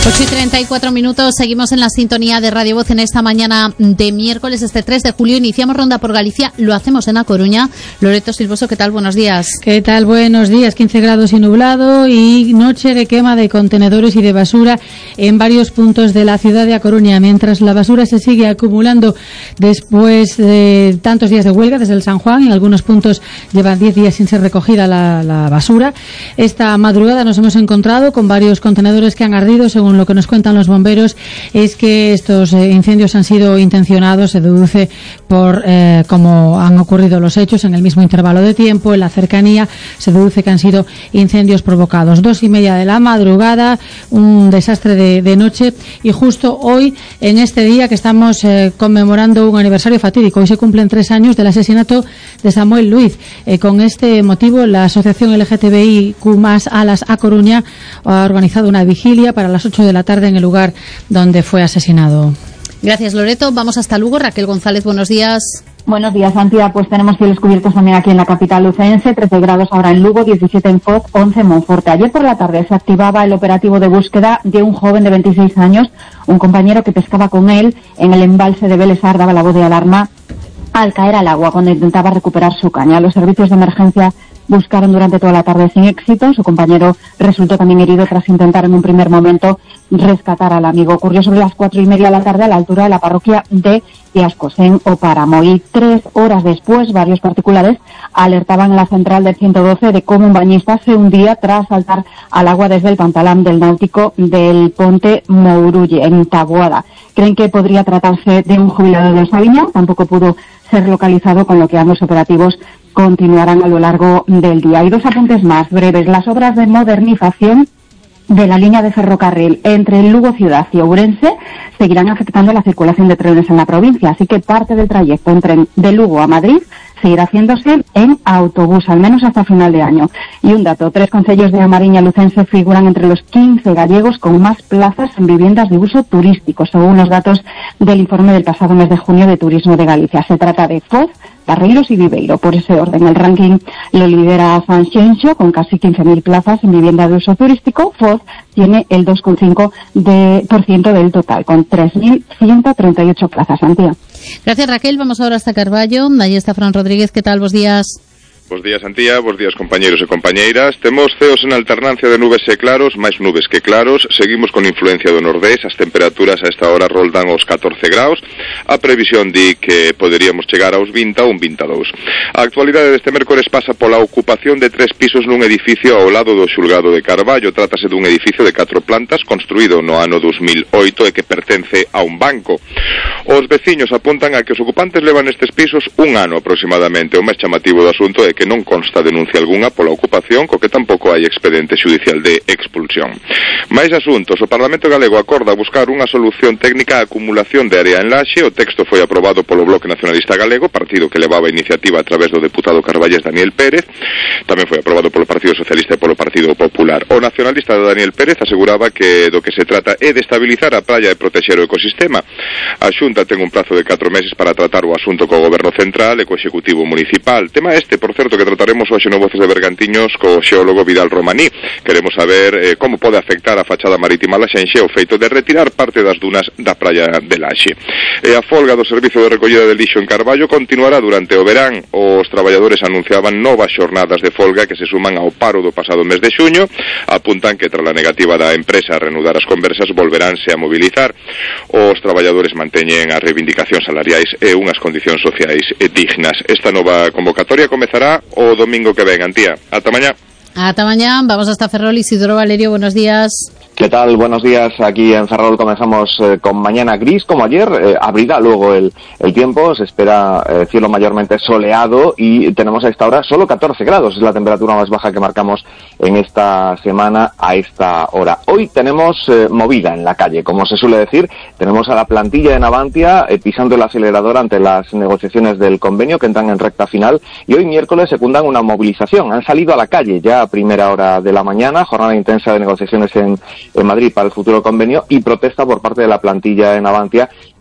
ocho y treinta y cuatro minutos, seguimos en la sintonía de Radio Voz en esta mañana de miércoles, este tres de julio. Iniciamos ronda por Galicia, lo hacemos en A Coruña. Loreto Silvoso, ¿qué tal? Buenos días. ¿Qué tal? Buenos días. quince grados y nublado y noche de quema de contenedores y de basura en varios puntos de la ciudad de A Coruña, mientras la basura se sigue acumulando después de tantos días de huelga desde el San Juan. En algunos puntos llevan diez días sin ser recogida la, la basura. Esta madrugada nos hemos encontrado con varios contenedores que han ardido. Según lo que nos cuentan los bomberos, es que estos eh, incendios han sido intencionados, se deduce por eh, cómo han ocurrido los hechos en el mismo intervalo de tiempo, en la cercanía, se deduce que han sido incendios provocados. Dos y media de la madrugada, un desastre de, de noche, y justo hoy, en este día que estamos eh, conmemorando un aniversario fatídico, hoy se cumplen tres años del asesinato de Samuel Luiz. Eh, con este motivo, la Asociación L G T B I Q más Alas A Coruña ha organizado una vigilia para las ocho de la tarde en el lugar donde fue asesinado. Gracias, Loreto. Vamos hasta Lugo. Raquel González, buenos días. Buenos días, Antía. Pues tenemos cielos cubiertos también aquí en la capital lucense, trece grados ahora en Lugo, diecisiete en Foz, once en Monforte. Ayer por la tarde se activaba el operativo de búsqueda de un joven de veintiséis años, un compañero que pescaba con él en el embalse de Belesar, daba la voz de alarma al caer al agua cuando intentaba recuperar su caña. Los servicios de emergencia buscaron durante toda la tarde sin éxito. Su compañero resultó también herido tras intentar en un primer momento rescatar al amigo. Ocurrió sobre las cuatro y media de la tarde a la altura de la parroquia de Iascos, en Opáramo. Y tres horas después, varios particulares alertaban en la central del ciento doce de cómo un bañista se hundía tras saltar al agua desde el pantalán del náutico del Ponte Mourulle, en Taboada. Creen que podría tratarse de un jubilado de Sabiña. Tampoco pudo ser localizado, con lo que ambos operativos continuarán a lo largo del día. Y dos apuntes más breves. Las obras de modernización de la línea de ferrocarril entre Lugo Ciudad y Ourense seguirán afectando la circulación de trenes en la provincia, así que parte del trayecto en tren de Lugo a Madrid seguirá haciéndose en autobús, al menos hasta final de año. Y un dato, tres concellos de A Mariña Lucense figuran entre los quince gallegos con más plazas en viviendas de uso turístico, según los datos del informe del pasado mes de junio de Turismo de Galicia. Se trata de Foz, Barreiros y Viveiro. Por ese orden, el ranking lo lidera Sanxenxo con casi quince mil plazas en vivienda de uso turístico. Foz tiene el dos coma cinco por ciento del total, con tres mil ciento treinta y ocho plazas. Antía. Gracias, Raquel. Vamos ahora hasta Carballo. Allí está Fran Rodríguez. ¿Qué tal? Buenos días. Bos días, Antía, bos días, compañeros e compañeiras. Temos ceos en alternancia de nubes e claros, máis nubes que claros. Seguimos con influencia do nordés. As temperaturas a esta hora roldan os catorce graus. A previsión di que poderíamos chegar aos vinte ou un vinte e dous. A actualidade deste mércores pasa pola ocupación de tres pisos nun edificio ao lado do xulgado de Carballo. Trátase dun edificio de catro plantas construído no ano dos mil oito e que pertence a un banco. Os veciños apuntan a que os ocupantes levan estes pisos un ano aproximadamente. O máis chamativo do asunto é que non consta denuncia algunha pola ocupación, co que tampouco hai expediente xudicial de expulsión. Máis asuntos. O Parlamento Galego acorda buscar unha solución técnica á acumulación de area en Laxe. O texto foi aprobado polo Bloque Nacionalista Galego, partido que levaba a iniciativa a través do deputado carballés Daniel Pérez. Tamén foi aprobado polo Partido Socialista e polo Partido Popular. O nacionalista Daniel Pérez aseguraba que do que se trata é de estabilizar a praia e protexer o ecosistema. A Xunta ten un prazo de catro meses para tratar o asunto co Goberno Central e co Executivo Municipal. Tema este, por certo, que trataremos hoxe no Voces de Bergantiños co xeólogo Vidal Romaní. Queremos saber eh, como pode afectar a fachada marítima laxenxe o feito de retirar parte das dunas da praia de Laxe. E a folga do Servizo de Recollida de Lixo en Carballo continuará durante o verán. Os traballadores anunciaban novas xornadas de folga que se suman ao paro do pasado mes de xuño. Apuntan que tras a negativa da empresa a reanudar as conversas volveránse a mobilizar. Os traballadores manteñen as reivindicacións salariais e unhas condicións sociais dignas. Esta nova convocatoria comezará o domingo que ven, Antía. Ata mañá. Ata mañá. Vamos hasta Ferrol. Isidoro Valerio, buenos días. ¿Qué tal? Buenos días. Aquí en Ferrol comenzamos eh, con mañana gris como ayer. Eh, abrirá luego el, el tiempo. Se espera eh, cielo mayormente soleado y tenemos a esta hora solo catorce grados. Es la temperatura más baja que marcamos en esta semana a esta hora. Hoy tenemos eh, movida en la calle, como se suele decir. Tenemos a la plantilla de Navantia eh, pisando el acelerador ante las negociaciones del convenio que entran en recta final y hoy miércoles secundan una movilización. Han salido a la calle ya a primera hora de la mañana, jornada intensa de negociaciones en en Madrid para el futuro convenio y protesta por parte de la plantilla de Navantia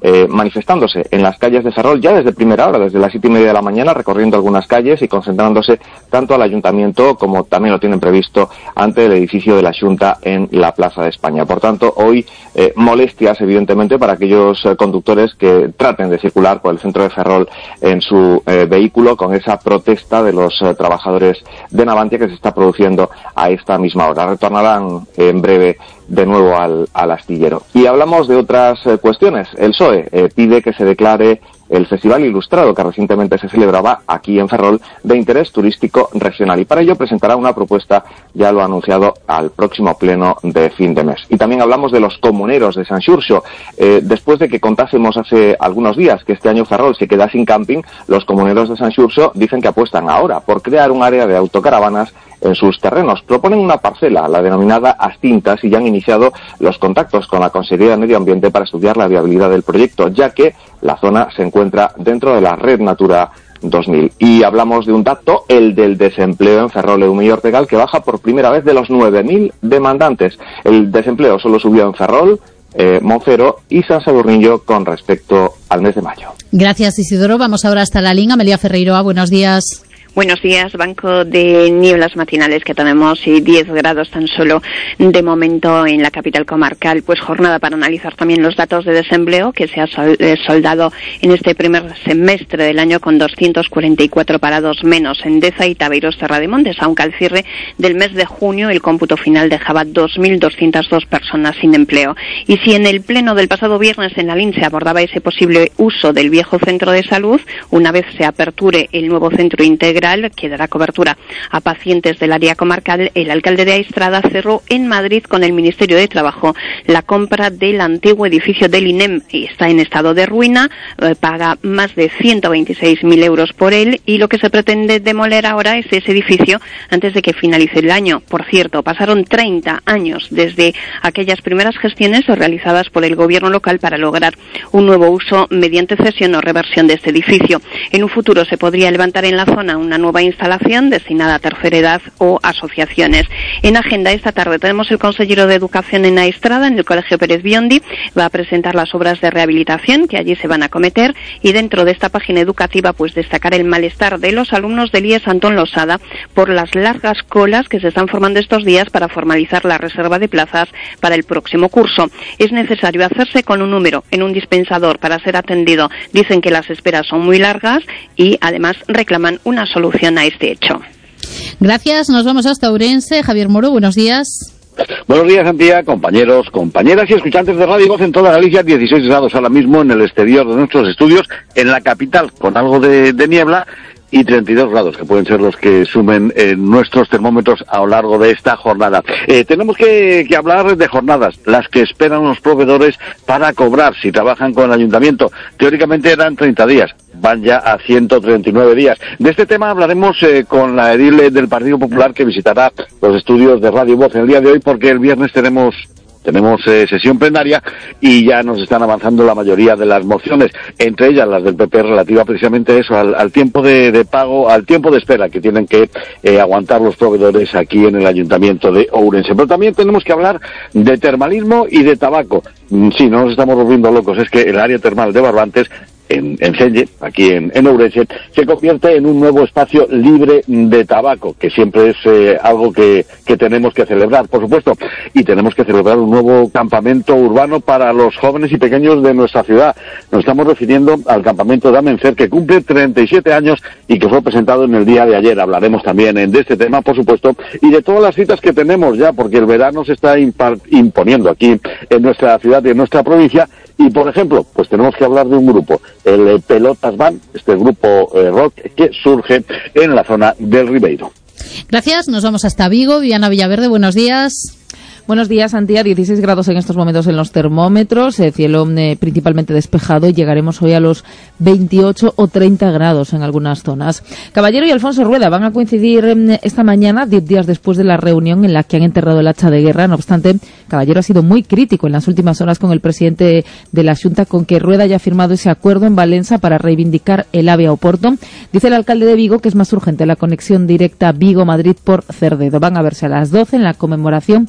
eh, manifestándose en las calles de Ferrol ya desde primera hora, desde las siete y media de la mañana, recorriendo algunas calles y concentrándose tanto al Ayuntamiento como también lo tienen previsto ante el edificio de la Xunta en la Plaza de España. Por tanto, hoy eh, molestias, evidentemente, para aquellos eh, conductores que traten de circular por el centro de Ferrol en su eh, vehículo con esa protesta de los eh, trabajadores de Navantia que se está produciendo a esta misma hora. Retornarán eh, en breve de nuevo al, al astillero. Y hablamos de otras eh, cuestiones. El P S O E eh, pide que se declare el Festival Ilustrado, que recientemente se celebraba aquí en Ferrol, de interés turístico regional. Y para ello presentará una propuesta, ya lo ha anunciado, al próximo pleno de fin de mes. Y también hablamos de los comuneros de San Xurxo. Eh, después de que contásemos hace algunos días que este año Ferrol se queda sin camping, los comuneros de San Xurxo dicen que apuestan ahora por crear un área de autocaravanas en sus terrenos. Proponen una parcela, la denominada Astintas, y ya han iniciado los contactos con la Consejería de Medio Ambiente para estudiar la viabilidad del proyecto, ya que la zona se encuentra dentro de la Red Natura dos mil. Y hablamos de un dato, el del desempleo en Ferrol, Eumey Ortegal, que baja por primera vez de los nueve mil demandantes. El desempleo solo subió en Ferrol, eh, Monfero y San Sadurniño con respecto al mes de mayo. Gracias, Isidoro. Vamos ahora hasta la línea. Amelia Ferreiroa, buenos días. Buenos días, banco de nieblas matinales que tenemos y diez grados tan solo de momento en la capital comarcal. Pues jornada para analizar también los datos de desempleo que se ha soldado en este primer semestre del año con doscientos cuarenta y cuatro parados menos en Deza y Tabeiros Terrademontes, aunque al cierre del mes de junio el cómputo final dejaba dos mil doscientas dos personas sin empleo. Y si en el pleno del pasado viernes en la L I N se abordaba ese posible uso del viejo centro de salud, una vez se aperture el nuevo centro integral que dará cobertura a pacientes del área comarcal, el alcalde de Aistrada cerró en Madrid con el Ministerio de Trabajo la compra del antiguo edificio del I N E M. Está en estado de ruina, eh, paga más de ciento veintiséis mil euros por él y lo que se pretende demoler ahora es ese edificio antes de que finalice el año. Por cierto, pasaron treinta años desde aquellas primeras gestiones realizadas por el gobierno local para lograr un nuevo uso mediante cesión o reversión de este edificio. En un futuro se podría levantar en la zona una nueva instalación destinada a tercera edad o asociaciones. En agenda esta tarde tenemos el consejero de Educación en Aistrada, en el Colegio Pérez Biondi, va a presentar las obras de rehabilitación que allí se van a acometer y dentro de esta página educativa pues destacar el malestar de los alumnos del I E S Antón Losada por las largas colas que se están formando estos días para formalizar la reserva de plazas para el próximo curso. Es necesario hacerse con un número en un dispensador para ser atendido. Dicen que las esperas son muy largas y además reclaman una solución a este hecho. Gracias, nos vamos hasta Ourense. Javier Moro, buenos días. Buenos días, Antía, compañeros, compañeras y escuchantes de Radio Voz en toda Galicia. dieciséis grados ahora mismo en el exterior de nuestros estudios, en la capital con algo de, de niebla, y treinta y dos grados, que pueden ser los que sumen eh, nuestros termómetros a lo largo de esta jornada. Eh, tenemos que, que hablar de jornadas, las que esperan los proveedores para cobrar si trabajan con el ayuntamiento. Teóricamente eran treinta días, van ya a ciento treinta y nueve días. De este tema hablaremos eh, con la edil del Partido Popular que visitará los estudios de Radio Voz el día de hoy, porque el viernes tenemos... Tenemos eh, sesión plenaria y ya nos están avanzando la mayoría de las mociones, entre ellas las del P P relativa precisamente a eso, al, al tiempo de, de pago, al tiempo de espera que tienen que eh, aguantar los proveedores aquí en el Ayuntamiento de Ourense. Pero también tenemos que hablar de termalismo y de tabaco. Sí, no nos estamos volviendo locos, es que el área termal de Barbantes en, en Celle, aquí en, en Ourense, se convierte en un nuevo espacio libre de tabaco, que siempre es eh, algo que, que tenemos que celebrar, por supuesto, y tenemos que celebrar un nuevo campamento urbano para los jóvenes y pequeños de nuestra ciudad. Nos estamos refiriendo al campamento de Amencer, que cumple treinta y siete años y que fue presentado en el día de ayer. Hablaremos también de este tema, por supuesto, y de todas las citas que tenemos ya, porque el verano se está imponiendo aquí en nuestra ciudad y en nuestra provincia. Y, por ejemplo, pues tenemos que hablar de un grupo, el eh, Pelotas Band, este grupo eh, rock que surge en la zona del Ribeiro. Gracias, nos vamos hasta Vigo. Viana Villaverde, buenos días. Buenos días, Antía. dieciséis grados en estos momentos en los termómetros, eh, cielo eh, principalmente despejado, y llegaremos hoy a los veintiocho o treinta grados en algunas zonas. Caballero y Alfonso Rueda van a coincidir eh, esta mañana, diez días después de la reunión en la que han enterrado el hacha de guerra. No obstante, Caballero ha sido muy crítico en las últimas horas con el presidente de la Xunta, con que Rueda haya firmado ese acuerdo en Valença para reivindicar el AVE a Oporto. Dice el alcalde de Vigo que es más urgente la conexión directa Vigo-Madrid por Cerdedo. Van a verse a las doce en la conmemoración del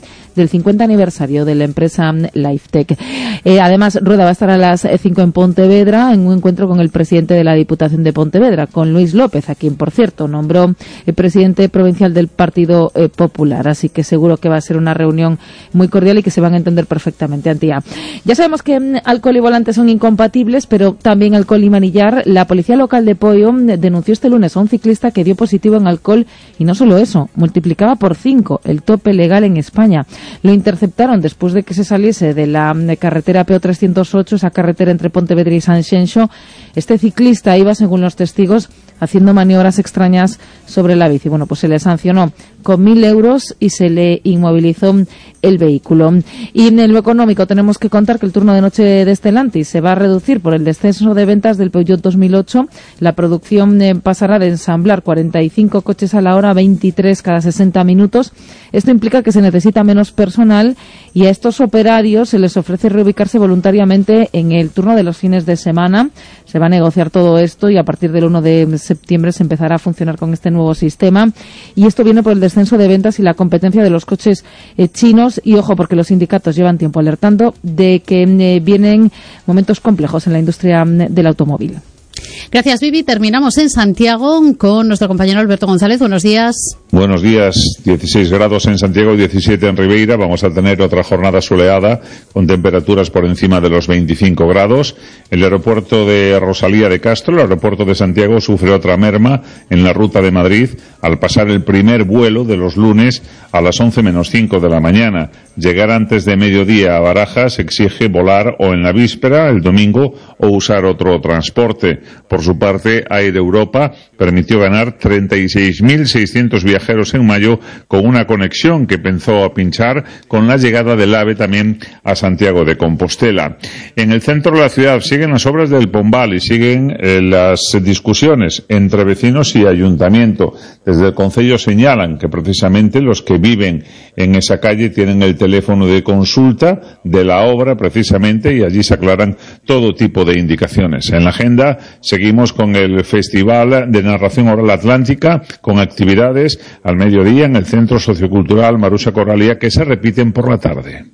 del cincuenta aniversario de la empresa Lifetech. Eh, además, Rueda va a estar a las cinco en Pontevedra en un encuentro con el presidente de la Diputación de Pontevedra, con Luis López, a quien, por cierto, nombró el presidente provincial del Partido eh, Popular. Así que seguro que va a ser una reunión muy cordial y que se van a entender perfectamente, Antía. Ya sabemos que mm, alcohol y volante son incompatibles, pero también alcohol y manillar. La policía local de Poio denunció este lunes a un ciclista que dio positivo en alcohol y no solo eso, multiplicaba por cinco el tope legal en España. Lo interceptaron después de que se saliese de la de carretera P O trescientos ocho, esa carretera entre Pontevedra y Sanxenxo. Este ciclista iba, según los testigos, haciendo maniobras extrañas sobre la bici. Bueno, pues se le sancionó con mil euros y se le inmovilizó el vehículo. Y en lo económico tenemos que contar que el turno de noche de Stellantis se va a reducir por el descenso de ventas del Peugeot dos mil ocho. La producción eh, pasará de ensamblar cuarenta y cinco coches a la hora a veintitrés cada sesenta minutos. Esto implica que se necesita menos personal y a estos operarios se les ofrece reubicarse voluntariamente en el turno de los fines de semana. Se va a negociar todo esto y a partir del uno de septiembre se empezará a funcionar con este nuevo sistema. Y esto viene por el descenso de ventas y la competencia de los coches eh, chinos. Y ojo, porque los sindicatos llevan tiempo alertando de que eh, vienen momentos complejos en la industria eh, del automóvil. Gracias, Vivi. Terminamos en Santiago con nuestro compañero Alberto González. Buenos días. Buenos días. dieciséis grados en Santiago, diecisiete en Ribeira. Vamos a tener otra jornada soleada con temperaturas por encima de los veinticinco grados. El aeropuerto de Rosalía de Castro, el aeropuerto de Santiago, sufre otra merma en la ruta de Madrid al pasar el primer vuelo de los lunes a las once menos cinco de la mañana. Llegar antes de mediodía a Barajas exige volar o en la víspera, el domingo, o usar otro transporte. Por su parte, Air Europa permitió ganar treinta y seis mil seiscientos viajeros en mayo con una conexión que pensó a pinchar con la llegada del AVE también a Santiago de Compostela. En el centro de la ciudad siguen las obras del Pombal y siguen eh, las discusiones entre vecinos y ayuntamiento. Desde el concello señalan que precisamente los que viven en esa calle tienen el teléfono de consulta de la obra precisamente y allí se aclaran todo tipo de indicaciones. En la agenda seguimos con el Festival de Narración Oral Atlántica con actividades al mediodía en el Centro Sociocultural Marusa Corralia que se repiten por la tarde.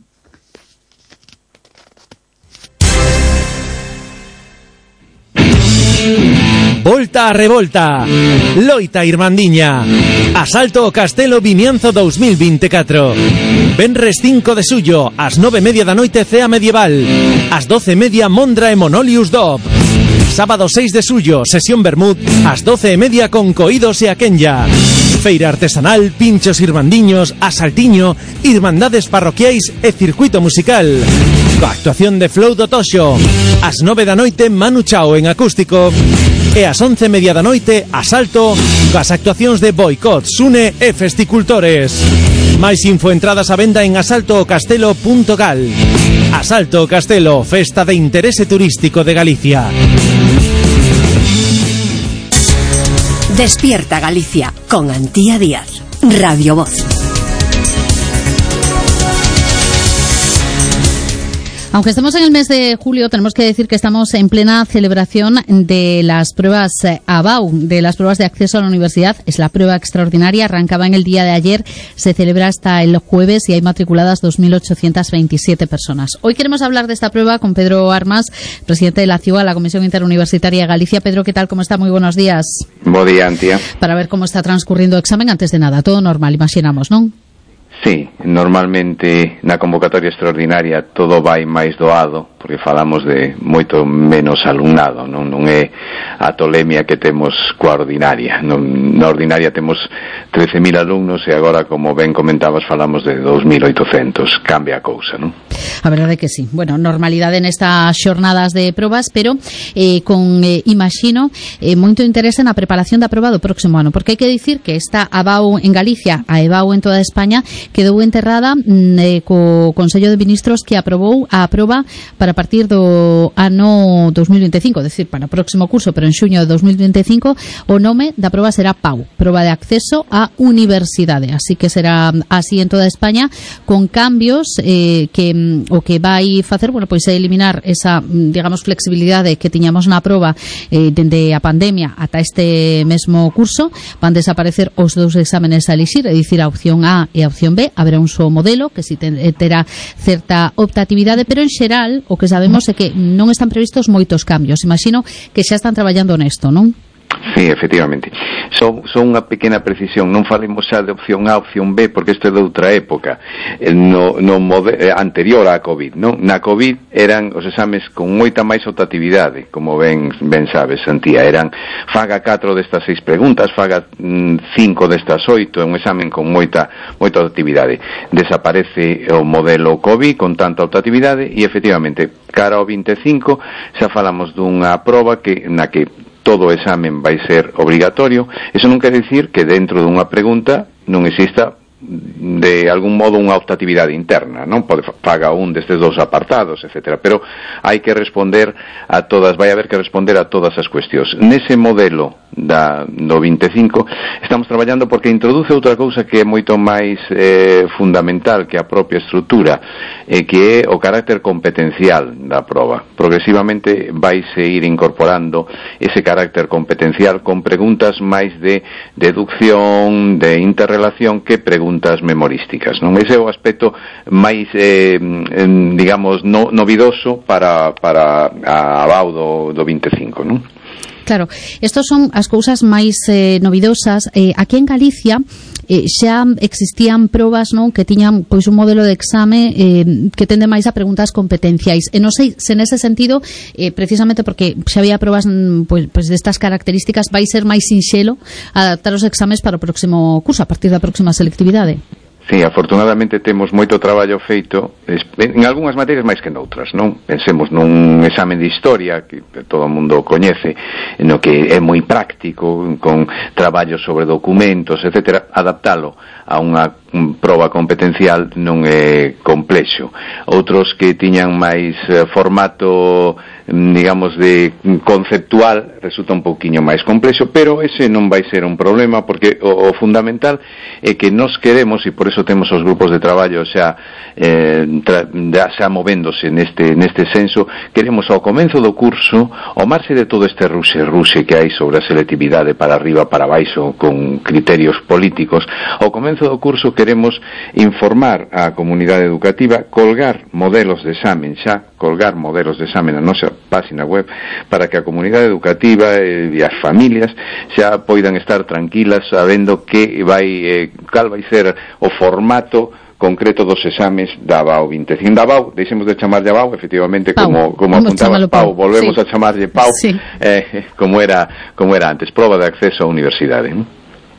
Volta a revolta, loita irmandiña, Asalto ao Castelo Vimianzo dos mil veinticuatro. Venres cinco de suyo, ás nove e media da noite Cea Medieval, ás doce e media Mondra e Monolius Dob. Sábado seis de suyo, sesión Bermud, ás doce e media con Coídos e Aquenya. Feira artesanal, pinchos irmandiños, asaltiño, irmandades parroquiais e circuito musical. Coa actuación de Flow do Toxo. Ás nove da noite Manu Chao en acústico. E ás once e media da noite Asalto coas actuacións de Boicot, Sune e Festicultores. Máis info entradas a venda en asalto o castelo punto gal. Asalto ao Castelo, festa de interese turístico de Galicia. Despierta Galicia con Antía Díaz. Radio Voz. Aunque estemos en el mes de julio, tenemos que decir que estamos en plena celebración de las pruebas A B A U, de las pruebas de acceso a la universidad. Es la prueba extraordinaria, arrancaba en el día de ayer, se celebra hasta el jueves y hay matriculadas dos mil ochocientas veintisiete personas. Hoy queremos hablar de esta prueba con Pedro Armas, presidente de la C I U A, la Comisión Interuniversitaria de Galicia. Pedro, ¿qué tal? ¿Cómo está? Muy buenos días. Bo día, Antía. Para ver cómo está transcurriendo el examen, antes de nada, todo normal, imaginamos, ¿non? Sí, normalmente na convocatoria extraordinaria todo vai máis doado, porque falamos de moito menos alumnado, non, non é a tolemia que temos coa ordinaria. Non, na ordinaria temos trece mil alumnos e agora, como ben comentabas, falamos de dos mil oitocentos. Cambia a cousa, non? A verdade que sí. Bueno, normalidade nestas xornadas de probas, pero eh, con, eh, imagino, eh, moito interese na preparación da proba do próximo ano, porque hai que dicir que esta A B A U en Galicia, a E B A U en toda España, quedou enterrada eh, co Consello de Ministros que aprobou a proba para partir do ano dos mil veinticinco, é dicir, para o próximo curso, pero en xuño de dos mil veinticinco, o nome da proba será P A U, Proba de Acceso á Universidade, así que será así en toda España, con cambios eh, que o que vai facer, bueno, pois é eliminar esa, digamos, flexibilidade que tiñamos na proba eh, dende a pandemia ata este mesmo curso. Van desaparecer os dous exámenes a elixir, é dicir, a opción A e a opción B, B haberá un só modelo que si terá certa optatividade, pero en xeral o que sabemos é que non están previstos moitos cambios. Imagino que xa están traballando nesto, non? Sí, efectivamente. Son, son unha pequena precisión. Non falemos xa de opción A, opción B, porque isto é de outra época, no, no mode, anterior á COVID, non? Na COVID eran os exames con moita máis optatividade, como ben, ben sabes, Santía. Eran faga catro destas seis preguntas, faga mm, cinco destas oito, é un examen con moita, moita optatividade. Desaparece o modelo COVID con tanta optatividade e, efectivamente, cara ao vinte e cinco, xa falamos dunha proba que na que todo o examen vai ser obrigatorio. Eso non quere dicir que dentro dunha pregunta non exista de algún modo unha optatividade interna, non? Pode faga un destes dous apartados, etcétera, pero hai que responder a todas, vai haber que responder a todas as cuestións. Nese modelo da, do vinte e cinco estamos traballando porque introduce outra cousa que é moito máis eh, fundamental que a propia estrutura, eh, que é o carácter competencial da proba. Progresivamente vaise ir incorporando ese carácter competencial con preguntas máis de deducción, de interrelación, que preguntas memorísticas, non? Ese é o aspecto máis, eh, digamos, no, novidoso para, para a ABAU do, do vinte e cinco, non? Claro, estos son as cousas máis eh, novidosas. Eh, aquí en Galicia eh, xa existían probas, non, que tiñan pois un modelo de exame eh, que tende máis a preguntas competenciais. E non sei se nese sentido, eh, precisamente porque xa había probas pois, pois destas características, vai ser máis sinxelo adaptar os exames para o próximo curso, a partir da próxima selectividade. Sí, afortunadamente temos moito traballo feito en algunhas materias máis que noutras, non? Pensemos nun examen de historia que todo o mundo coñece, no que é moi práctico, con traballos sobre documentos, etcétera, adaptalo a unha proba competencial non é complexo. Outros que tiñan máis formato, digamos, de conceptual, resulta un pouquiño máis complexo, pero ese non vai ser un problema, porque o, o fundamental é que nos queremos, e por eso temos os grupos de traballo xa eh, tra, xa movéndose neste, neste senso, queremos ao comenzo do curso, ao marxe de todo este ruxe-ruxe que hai sobre a selectividade para arriba, para baixo, con criterios políticos, ao comenzo do curso queremos informar á comunidade educativa, colgar modelos de examen xa, colgar modelos de examen na nosa página web, para que a comunidade educativa e as familias xa poidan estar tranquilas sabendo que vai, eh, cal vai ser o formato concreto dos exames da ABAU vinte e cinco. Da ABAU, deixemos de chamarlle ABAU, efectivamente, Pau, como, como apuntaba Pau, volvemos sí. a chamarlle Pau, sí. eh, como era como era antes, proba de acceso á universidade, non?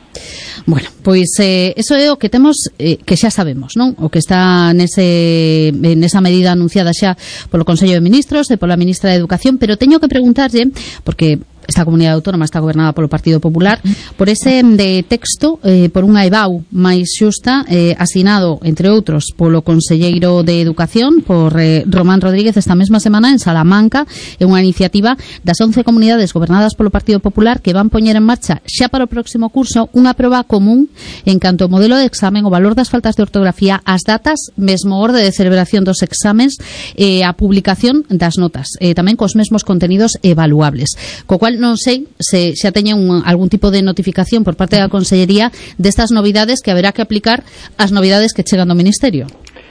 Bueno, pois eh, eso é o que temos, eh, que xa sabemos, non? O que está nese, nesa medida anunciada xa polo Consello de Ministros e pola Ministra de Educación, pero teño que preguntarlle, porque esta comunidade autónoma está gobernada polo Partido Popular, por ese de texto, eh, por unha EBAU máis xusta, eh, asinado, entre outros, polo Conselleiro de Educación, por eh, Román Rodríguez, esta mesma semana en Salamanca, é unha iniciativa das once comunidades gobernadas polo Partido Popular que van poñer en marcha xa para o próximo curso unha proba común en canto ao modelo de examen, o valor das faltas de ortografía, as datas, mesmo orde de celebración dos exames, e eh, a publicación das notas, eh, tamén cos mesmos contenidos evaluables. Co cual non sei se xa teñen un, algún tipo de notificación por parte da Consellería destas novidades que haberá que aplicar ás novidades que chegan do Ministerio.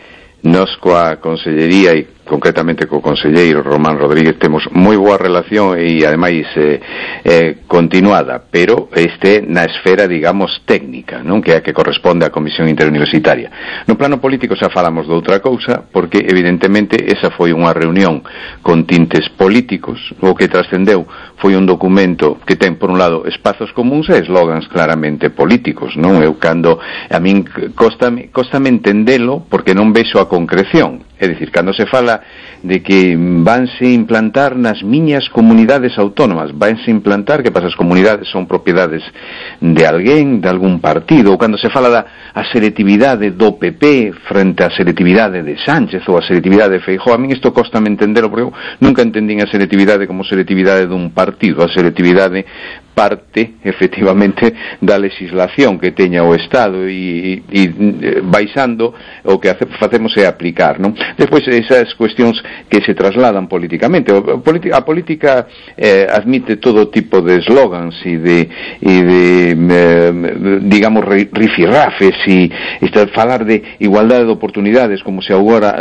Nos coa Consellería e concretamente co conselleiro Román Rodríguez temos moi boa relación e ademais eh, eh, continuada, pero este na esfera, digamos, técnica, non, que é a que corresponde á Comisión Interuniversitaria. No plano político xa falamos de outra cousa, porque evidentemente esa foi unha reunión con tintes políticos. O que trascendeu foi un documento que ten, por un lado, espazos comuns e eslogans claramente políticos, non? Eu cando a min costame, costame entendelo porque non vexo a concreción. É dicir, cando se fala de que vanse implantar nas miñas comunidades autónomas, vanse implantar que para as comunidades son propiedades de alguén, de algún partido, ou cando se fala da a selectividade do P P frente á selectividade de Sánchez ou a selectividade de Feijóo, a min isto costame entendelo, porque eu nunca entendín a selectividade como selectividade dun partido, a selectividade parte efectivamente da legislación que teña o Estado e, e, e baixando o que facemos é aplicar, non? Despois esas cuestións que se trasladan políticamente, a política eh, admite todo tipo de eslogans e de, e de eh, digamos rifirrafes e, e falar de igualdade de oportunidades como se agora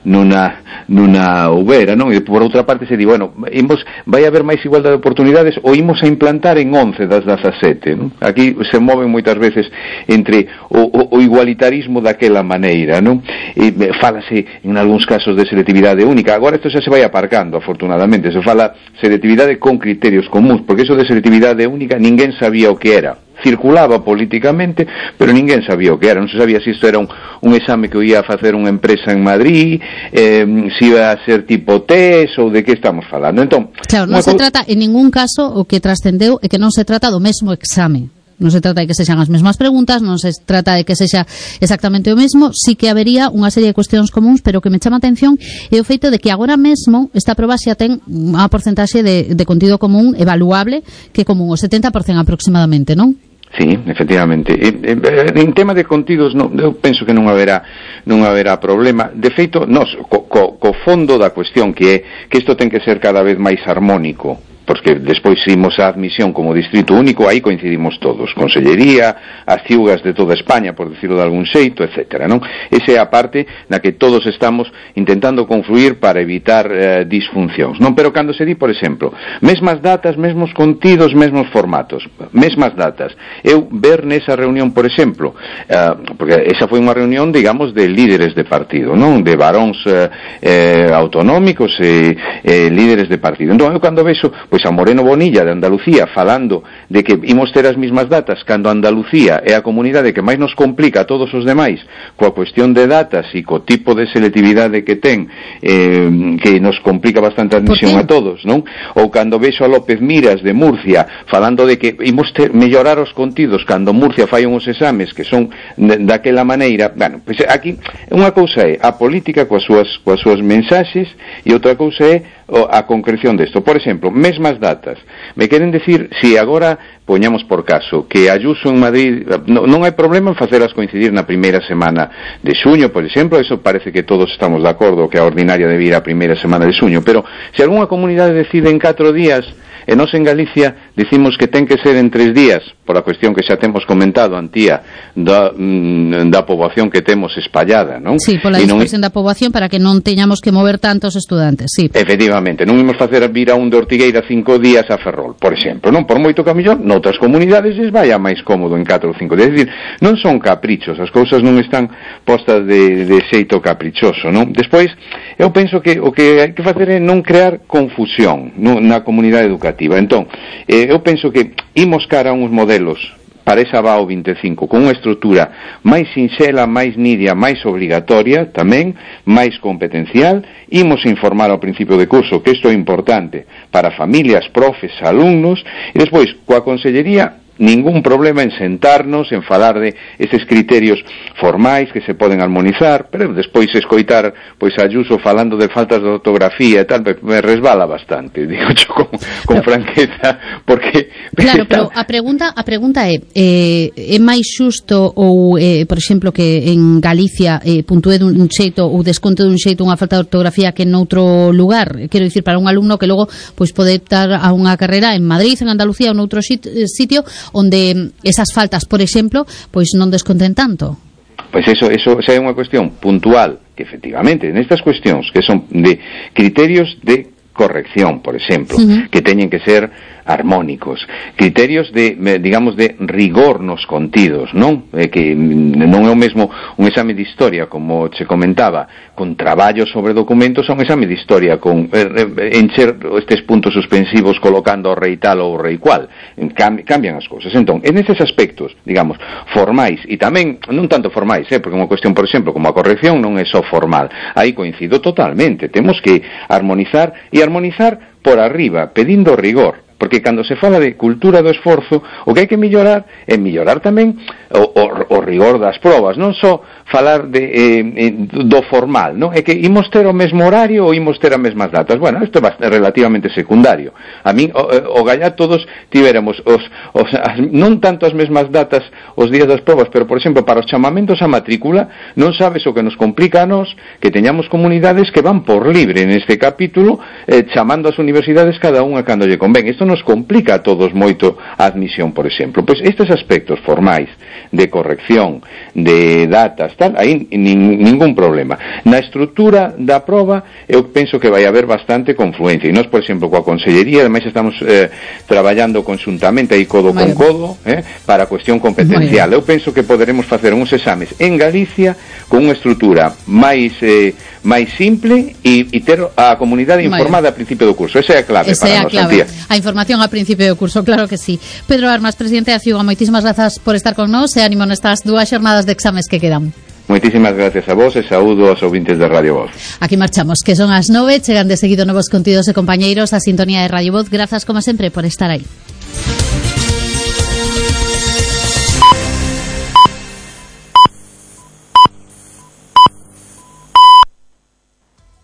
nunha, nunha houbera, non? E por outra parte se di, bueno, imos, vai haber máis igualdade de oportunidades ou imos a implantar en once das dezasete, non? Aquí se moven moitas veces entre o, o, o igualitarismo daquela maneira, non? E fálase en algúns casos de selectividade única. Agora isto xa se vai aparcando, afortunadamente. Se fala selectividade con criterios comuns, porque eso de selectividade única ninguén sabía o que era. Circulaba políticamente, pero ninguén sabía o que era. Non se sabía se isto era un, un exame que ia a facer unha empresa en Madrid, eh, se iba a ser tipo test ou de que estamos falando. Entón, claro, non se co... trata en ningún caso, o que trascendeu é que non se trata do mesmo exame. Non se trata de que sexan as mesmas preguntas, non se trata de que sexa exactamente o mesmo, sí que habería unha serie de cuestións comuns, pero o que me chama a atención é o feito de que agora mesmo esta proba xa ten unha porcentaxe de, de contido común evaluable que común, o setenta por cento aproximadamente, non? Sí, efectivamente. En tema de contidos, non, eu penso que non haberá non haberá problema. De feito, nos, co, co, co fondo da cuestión que é que isto ten que ser cada vez máis armónico, porque despois imos a admisión como distrito único, aí coincidimos todos, Consellería, as ciugas de toda España, por decirlo de algún xeito, etcétera, non? Esa é a parte na que todos estamos intentando confluir para evitar eh, disfuncións, non? Pero cando se di, por exemplo, mesmas datas, mesmos contidos, mesmos formatos, mesmas datas, eu ver nesa reunión, por exemplo, eh, porque esa foi unha reunión, digamos, de líderes de partido, non? De varóns eh, eh, autonómicos e eh, líderes de partido. Entón, eu cando vexo, pois a Moreno Bonilla de Andalucía falando de que imos ter as mismas datas cando Andalucía é a comunidade que máis nos complica a todos os demais coa cuestión de datas e co tipo de selectividade que ten eh, que nos complica bastante a admisión a todos, non? Ou cando vexo a López Miras de Murcia falando de que imos ter, mellorar os contidos cando Murcia fai uns exames que son de, daquela maneira. Bueno, pois aquí unha cousa é a política coas súas, coas súas mensaxes e outra cousa é a concreción desto. Por exemplo, mesmas datas. Me queren decir, si agora poñamos por caso que Ayuso en Madrid, no, non hai problema en facelas coincidir na primeira semana de xuño, por exemplo, eso parece que todos estamos de acordo que a ordinaria debe ir a primeira semana de xuño, pero se algunha comunidade decide en catro días, e nós en Galicia dicimos que ten que ser en tres días, por a cuestión que xa temos comentado, Antía, da, da poboación que temos espallada, non? Sí, pola dispersión non... da poboación para que non teñamos que mover tantos estudantes, sí. Efectivamente, non imos facer vir a un de Ortigueira cinco días a Ferrol, por exemplo, non? Por moito que a mellor, noutras comunidades es vai a máis cómodo en catro ou cinco días. É dicir, non son caprichos, as cousas non están postas de, de xeito caprichoso, non? Despois, eu penso que o que hai que facer é non crear confusión no, na comunidade educativa. Entón, eh, eu penso que imos cara a uns modelos para esa B A O vinte e cinco con unha estrutura máis sinxela, máis nidia, máis obrigatoria tamén, máis competencial. Imos informar ao principio de curso que isto é importante para familias, profes, alumnos, e despois coa Consellería ningún problema en sentarnos, en falar de eses criterios formais que se poden armonizar, pero despois escoitar pois a Ayuso falando de faltas de ortografía e tal, me resbala bastante, digo yo con, con pero, franqueza, porque... Claro, pero a pregunta a pregunta é eh, é máis xusto ou, eh, por exemplo, que en Galicia eh, puntúe dun xeito ou desconte dun xeito unha falta de ortografía que en outro lugar? Quero dicir, para un alumno que logo pois pode optar a unha carreira en Madrid, en Andalucía ou noutro sitio onde esas faltas, por exemplo, pois non desconten tanto. Pois eso, eso xa é unha cuestión puntual, que efectivamente, nestas cuestións que son de criterios de corrección, por exemplo, uh-huh. que teñen que ser armónicos, criterios de, digamos, de rigor nos contidos, non? Eh, que non é o mesmo un exame de historia, como se comentaba, con traballo sobre documentos, a un exame de historia con eh, encher estes puntos suspensivos colocando o rei tal ou o rei cual. Cam, cambian as cousas. Entón, en eses aspectos, digamos, formais, e tamén, non tanto formais, eh, porque unha cuestión, por exemplo, como a corrección non é só formal. Aí coincido totalmente. Temos que armonizar, e armonizar por arriba, pedindo rigor. porque cando se fala de cultura do esforzo, o que hai que mellorar é mellorar tamén o, o, o rigor das probas, non só falar de, eh, do formal, non? É que imos ter o mesmo horario ou imos ter as mesmas datas. Bueno, isto é relativamente secundario. A min, o, o gañar todos tivéramos os, os, as, non tanto as mesmas datas os días das probas, pero, por exemplo, para os chamamentos a matrícula, non sabes o que nos complica a nós que teñamos comunidades que van por libre neste capítulo, eh, chamando as universidades cada unha cando lle convén. Isto nos complica a todos moito a admisión, por exemplo. Pois estes aspectos formais de corrección, de datas, tal, aí nin, ningún problema. Na estrutura da proba, eu penso que vai haber bastante confluencia. E nós, por exemplo, coa Consellería, ademais estamos eh, traballando conxuntamente aí codo con codo, eh, para a cuestión competencial. Eu penso que poderemos facer uns exames en Galicia con unha estrutura máis eh, máis simple e, e ter a comunidade informada a principio do curso. Esa é a clave Esa para é a nos clave. Antía. A información a principio do curso, claro que sí. Pedro Armas, presidente da Ciuga, moitísimas grazas por estar con nós e ánimo nestas dúas xornadas de exames que quedan. Moitísimas gracias a vos e saúdo aos ouvintes de Radio Voz. Aquí marchamos, que son as nove, chegan de seguido novos contidos e compañeiros a sintonía de Radio Voz. Grazas, como sempre, por estar aí.